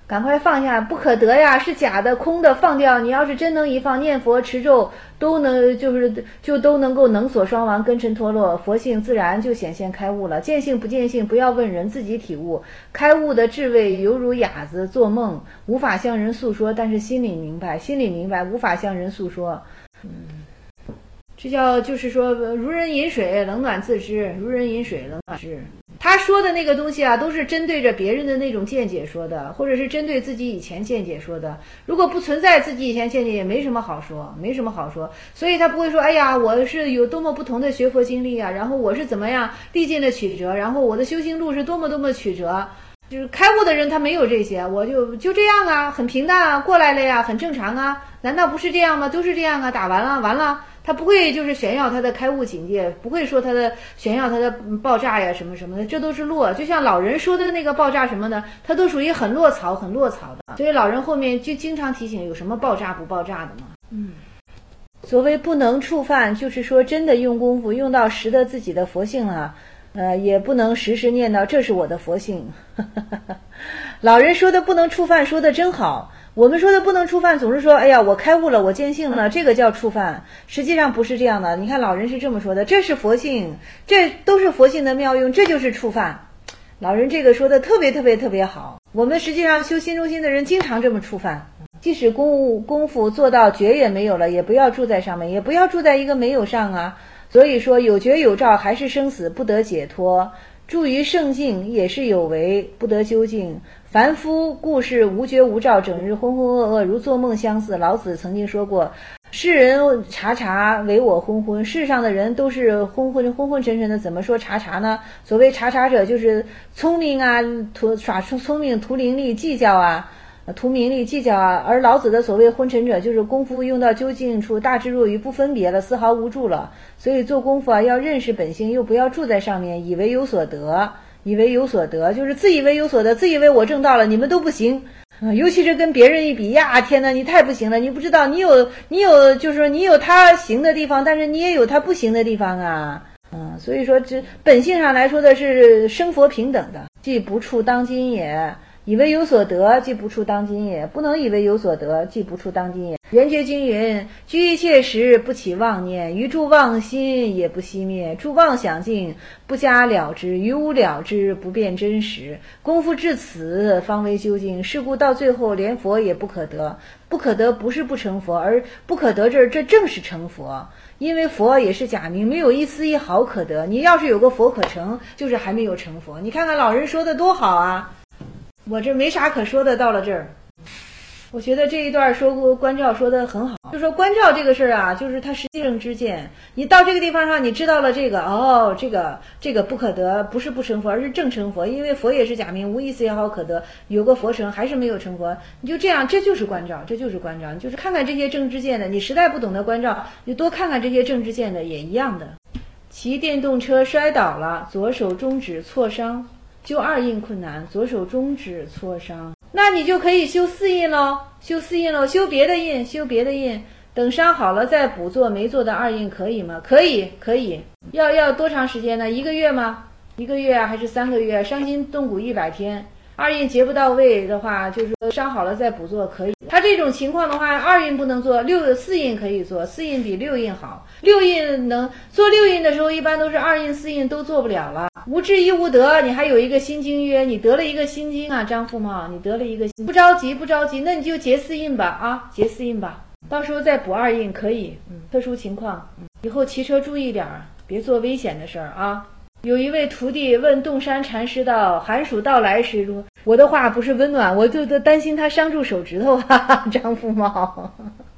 赶快放下，不可得呀，是假的，空的，放掉。你要是真能一放，念佛持咒都能，就都能够能所双亡，根尘脱落，佛性自然就显现开悟了。见性不见性，不要问人，自己体悟。开悟的智慧犹如哑子做梦，无法向人诉说，但是心里明白，无法向人诉说。这叫就是说，如人饮水，冷暖自知。如人饮水，冷暖自知。他说的那个东西啊，都是针对着别人的那种见解说的，或者是针对自己以前见解说的。如果不存在自己以前见解，也没什么好说，没什么好说。所以他不会说，哎呀，我是有多么不同的学佛经历啊，然后我是怎么样历尽了曲折，然后我的修行路是多么多么曲折。就是开悟的人他没有这些，我就这样啊，很平淡啊，过来了呀，很正常啊，难道不是这样吗？都是这样啊，打完了完了。他不会就是炫耀他的开悟境界，不会说他的炫耀他的爆炸呀什么什么的，这都是落。就像老人说的那个爆炸什么的，他都属于很落草的。所以老人后面就经常提醒，有什么爆炸不爆炸的嘛。所谓不能触犯，就是说真的用功夫用到识得自己的佛性啊，也不能时时念叨这是我的佛性。老人说的不能触犯，说的真好。我们说的不能触犯，总是说，哎呀，我开悟了，我见性了，这个叫触犯。实际上不是这样的。你看老人是这么说的，这是佛性，这都是佛性的妙用，这就是触犯。老人这个说的特别好。我们实际上修心中心的人经常这么触犯。即使功夫做到觉也没有了，也不要住在上面，也不要住在一个没有上啊。所以说有觉有照还是生死，不得解脱。住于圣境也是有为，不得究竟。凡夫故是无觉无照，整日浑浑噩噩，如做梦相似。老子曾经说过，世人察察，唯我昏昏。世上的人都是昏昏沉沉的，怎么说察察呢？所谓察察者，就是聪明啊，耍出聪明，图伶俐，计较啊，图名利计较啊。而老子的所谓昏沉者，就是功夫用到究竟处，大智若愚，不分别了，丝毫无助了。所以做功夫啊，要认识本性，又不要住在上面，以为有所得。以为有所得，就是自以为有所得，自以为我挣到了，你们都不行。尤其是跟别人一比呀，天哪，你太不行了！你不知道，你有，就是说你有他行的地方，但是你也有他不行的地方啊。所以说这本性上来说的是生佛平等的，既不处当今也。以为有所得，既不处当今也。不能以为有所得，既不处当今也。圆觉经云：居一切时，不起妄念，于诸妄心也不熄灭。诸妄想尽，不加了之，于无了之，不辨真实。功夫至此，方为究竟。是故到最后，连佛也不可得。不可得不是不成佛，而不可得这正是成佛。因为佛也是假名，没有一丝一毫可得。你要是有个佛可成，就是还没有成佛。你看看老人说的多好啊！我这没啥可说的，到了这儿，我觉得这一段说过关照说的很好。就说关照这个事儿啊，就是他实证之见。你到这个地方上，你知道了这个这个不可得，不是不成佛，而是正成佛。因为佛也是假名，无一丝一毫可得，有个佛成还是没有成佛。你就这样，这就是关照，这就是关照。你就是看看这些正知见的，你实在不懂得关照，你多看看这些正知见的也一样的。骑电动车摔倒了，左手中指挫伤。修二印困难，左手中指挫伤，那你就可以修四印喽，修别的印，等伤好了再补做没做的二印，可以吗？可以。要多长时间呢？1个月吗？1个月啊，还是3个月？伤筋动骨100天。二印结不到位的话，就是说伤好了再补做可以。他这种情况的话，二印不能做，4印可以做，4印比6印好。6印能做6印的时候，一般都是2印4印都做不了了。无智亦无得，你还有一个心经约，你得了一个心经啊，张富茂，你得了一个心，不着急，那你就结4印吧啊，结4印吧，到时候再补2印可以。特殊情况，以后骑车注意点，别做危险的事儿啊。有一位徒弟问洞山禅师道：寒暑到来时如？我的话不是温暖，我就担心他伤住手指头啊。张富茂，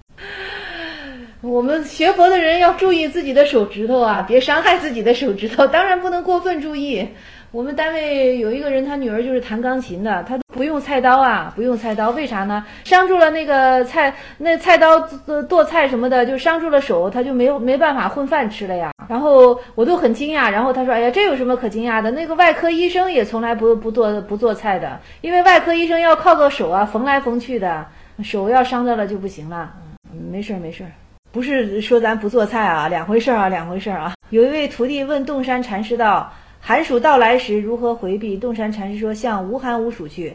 我们学佛的人要注意自己的手指头啊，别伤害自己的手指头，当然不能过分注意。我们单位有一个人，他女儿就是弹钢琴的，他不用菜刀啊，不用菜刀，为啥呢？伤住了那个菜刀剁菜什么的，就伤住了手，他就没办法混饭吃了呀。然后我都很惊讶，然后他说：“哎呀，这有什么可惊讶的？那个外科医生也从来不做菜的，因为外科医生要靠个手啊，缝来缝去的，手要伤到了就不行了。”没事，不是说咱不做菜啊，两回事啊。有一位徒弟问洞山禅师道：寒暑到来时如何回避？洞山禅师说：向无寒无暑去。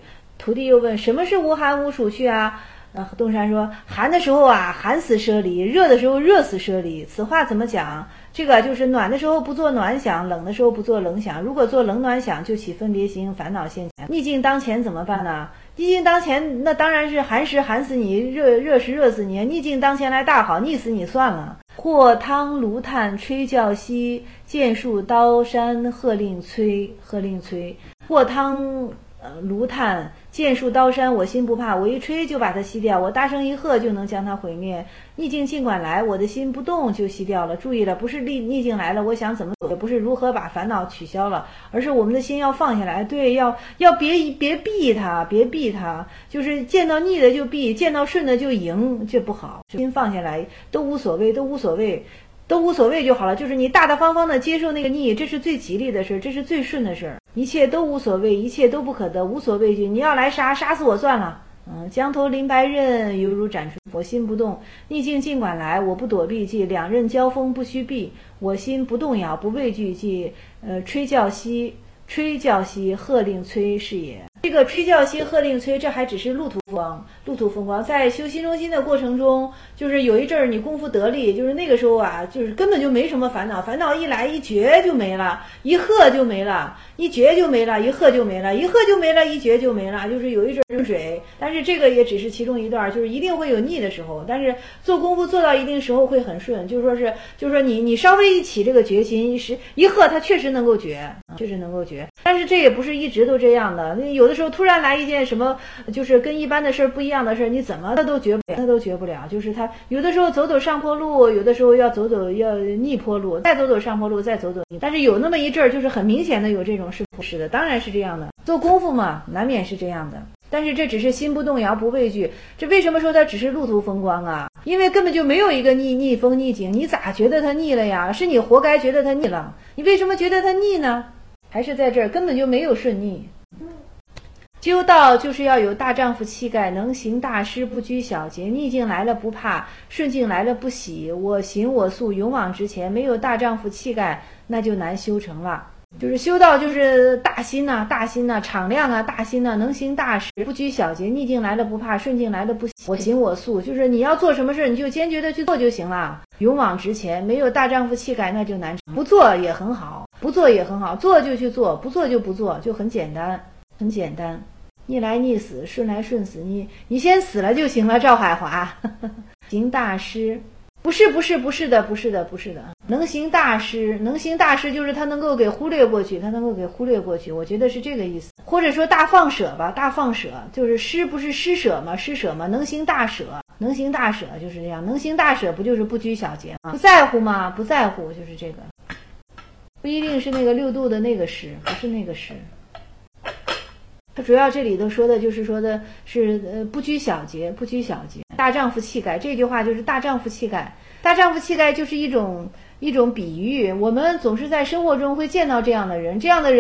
徒弟又问：“什么是无寒无暑去啊？”东山说：“寒的时候啊，寒死舍离；热的时候，热死舍离。此话怎么讲？这个就是暖的时候不做暖想，冷的时候不做冷想。如果做冷暖想，就起分别心，烦恼现前。逆境当前怎么办呢？逆境当前，那当然是寒时寒死你，热时热死你。逆境当前来大好，逆死你算了。或汤炉炭吹教息，剑树刀山喝令催，喝令催。或汤炉炭剑树刀山，我心不怕，我一吹就把它熄掉，我大声一喝就能将它毁灭。逆境尽管来，我的心不动就熄掉了。注意了，不是逆境来了我想怎么走，也不是如何把烦恼取消了，而是我们的心要放下来。对，要别避它，别避它，就是见到逆的就避，见到顺的就迎，这不好。心放下来，都无所谓，都无所谓。都无所谓就好了，就是你大大方方的接受那个逆，这是最吉利的事，这是最顺的事，一切都无所谓，一切都不可得，无所畏惧。你要来杀死我算了。江头临白刃，犹如斩春，我心不动。逆境尽管来，我不躲避，即两刃交锋，不须避。我心不动摇，不畏惧，即吹教息，喝令催是也。这个吹教息喝令催，这还只是路途风光。在修心中心的过程中，就是有一阵儿你功夫得力，就是那个时候啊，就是根本就没什么烦恼，烦恼一来一绝就没了，一喝就没了，一绝就没了，一喝就没了，一喝就没了，一绝就没了，就是有一阵儿水。但是这个也只是其中一段，就是一定会有逆的时候，但是做功夫做到一定时候会很顺，就是说你稍微一起这个决心，一喝它确实能够绝，但是这也不是一直都这样的，有的时候突然来一件什么，就是跟一般的事儿不一样的事儿，你怎么它都绝不了。就是他有的时候走上坡路，有的时候要逆坡路，再走上坡路，再走逆。但是有那么一阵儿，就是很明显的有这种是的，当然是这样的。做功夫嘛，难免是这样的。但是这只是心不动摇，不畏惧。这为什么说它只是路途风光啊？因为根本就没有一个逆风逆境，你咋觉得它逆了呀？是你活该觉得它逆了。你为什么觉得它逆呢？还是在这儿根本就没有顺逆。修道就是要有大丈夫气概，能行大师，不拘小节。逆境来了不怕，顺境来了不喜，我行我素，勇往直前。没有大丈夫气概，那就难修成了。就是修道就是大心呐，敞亮啊，大心呐，能行大事，不拘小节。逆境来了不怕，顺境来了不喜，我行我素。就是你要做什么事，你就坚决的去做就行了，勇往直前。没有大丈夫气概，那就难成。不做也很好，做就去做，不做就不做，就很简单。逆来逆死，顺来顺死，你先死了就行了。赵海华行大师，不是的。能行大师就是他能够给忽略过去，我觉得是这个意思。或者说大放舍吧，就是施不是施舍吗？能行大舍就是这样。能行大舍不就是不拘小节吗？不在乎吗？不在乎就是这个。不一定是那个六度的那个施，不是那个施。他主要这里头说的是不拘小节，大丈夫气概。这句话就是大丈夫气概就是一种比喻。我们总是在生活中会见到这样的人，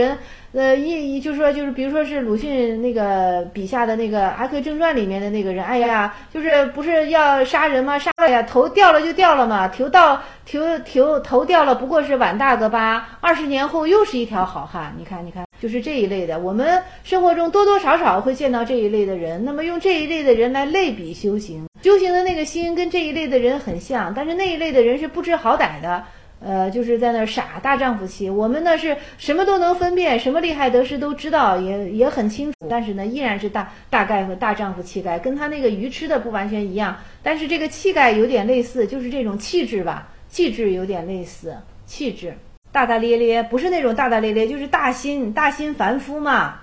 就是比如说是鲁迅那个笔下的那个《阿 Q 正传》里面的那个人，哎呀，就是不是要杀人吗？杀了呀，头掉了就掉了嘛，头掉了不过是碗大个疤，20年后又是一条好汉。你看，就是这一类的。我们生活中多多少少会见到这一类的人，那么用这一类的人来类比修行的那个心跟这一类的人很像，但是那一类的人是不知好歹的。就是在那傻大丈夫气。我们呢是什么都能分辨，什么利害得失都知道，也很清楚，但是呢依然是大概和大丈夫气概，跟他那个愚痴的不完全一样，但是这个气概有点类似，就是这种气质吧，气质有点类似，气质大大咧咧，不是那种大大咧咧，就是大心凡夫嘛，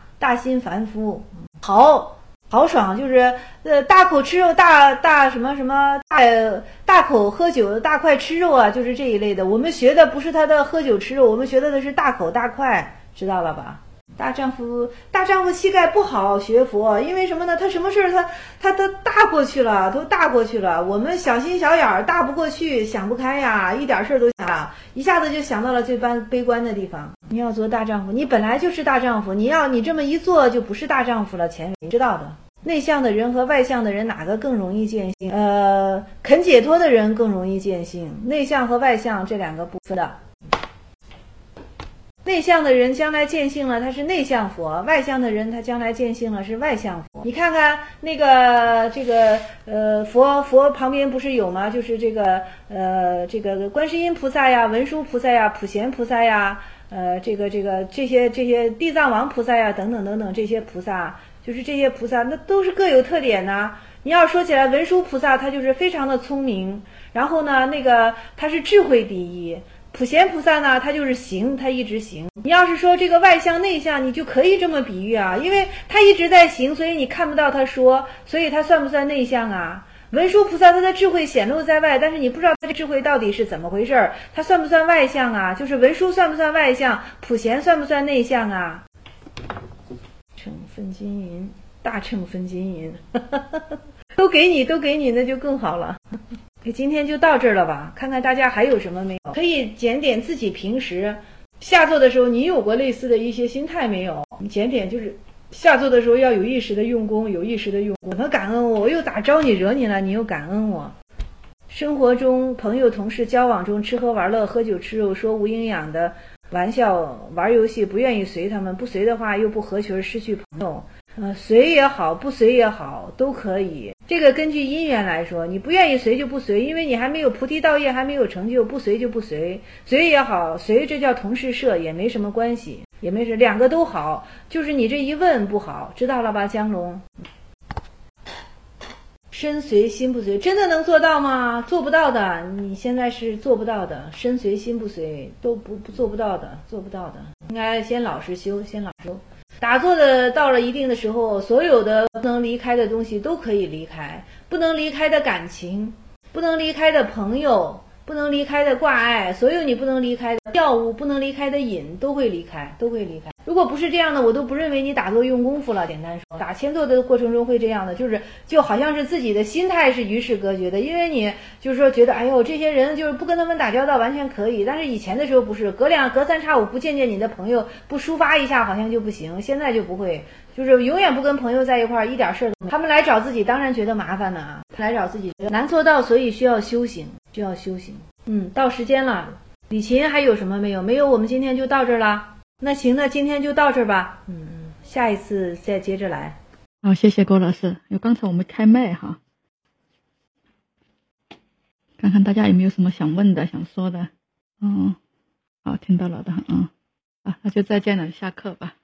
豪爽，就是大口吃肉，大什么大口喝酒，大块吃肉啊，就是这一类的。我们学的不是他的喝酒吃肉，我们学的是大口大块，知道了吧？大丈夫气概不好学佛，因为什么呢？他什么事儿他大过去了，我们小心小眼儿大不过去，想不开呀，一点事儿都想，一下子就想到了最悲观的地方。你要做大丈夫，你本来就是大丈夫，你这么一做就不是大丈夫了，前面知道的。内向的人和外向的人哪个更容易见性？肯解脱的人更容易见性，内向和外向这两个部分的。 内向的人将来见性了，他是内向佛；外向的人他将来见性了，是外向佛。你看看那个佛旁边不是有吗？就是这个观世音菩萨呀、文殊菩萨呀、普贤菩萨呀，这些地藏王菩萨呀，等等等等这些菩萨，就是这些菩萨那都是各有特点呐。你要说起来，文殊菩萨他就是非常的聪明，然后呢，他是智慧第一。普贤菩萨呢，他就是行，他一直行。你要是说这个外向内向，你就可以这么比喻啊，因为他一直在行，所以你看不到他说，所以他算不算内向啊？文殊菩萨他的智慧显露在外，但是你不知道他的智慧到底是怎么回事，他算不算外向啊？就是文殊算不算外向，普贤算不算内向啊？秤分金银，大秤分金银，都给你，那就更好了。今天就到这儿了吧，看看大家还有什么没有，可以检点自己平时下座的时候你有过类似的一些心态没有？你检点就是下座的时候要有意识的用功，怎么感恩我又咋招你惹你了，你又感恩我。生活中朋友同事交往中吃喝玩乐，喝酒吃肉，说无营养的玩笑，玩游戏，不愿意随他们，不随的话又不合群，失去朋友。随也好，不随也好，都可以。这个根据因缘来说，你不愿意随就不随，因为你还没有菩提道业，还没有成就，不随就不随。随也好，随这叫同事摄，也没什么关系，也没事，两个都好，就是你这一问不好，知道了吧，江龙？身随心不随，真的能做到吗？做不到的，你现在是做不到的，身随心不随都不做不到的，应该先老实修，打坐的到了一定的时候，所有的不能离开的东西都可以离开，不能离开的感情，不能离开的朋友，不能离开的挂碍，所有你不能离开的药物，不能离开的瘾，都会离开。如果不是这样的，我都不认为你打坐用功夫了。简单说，打前坐的过程中会这样的，就好像是自己的心态是与世隔绝的，因为你就是说觉得，哎呦，这些人就是不跟他们打交道完全可以，但是以前的时候不是，隔三差五不见你的朋友，不抒发一下好像就不行，现在就不会，就是永远不跟朋友在一块儿，一点事儿都没有。他们来找自己当然觉得麻烦呢，来找自己难做到，所以需要修行。到时间了，李琴还有什么没有？没有，我们今天就到这儿了。那行，那今天就到这儿吧。下一次再接着来。 好，谢谢郭老师。刚才我们开麦哈，看看大家有没有什么想问的、想说的。好，听到了的。那就再见了，下课吧。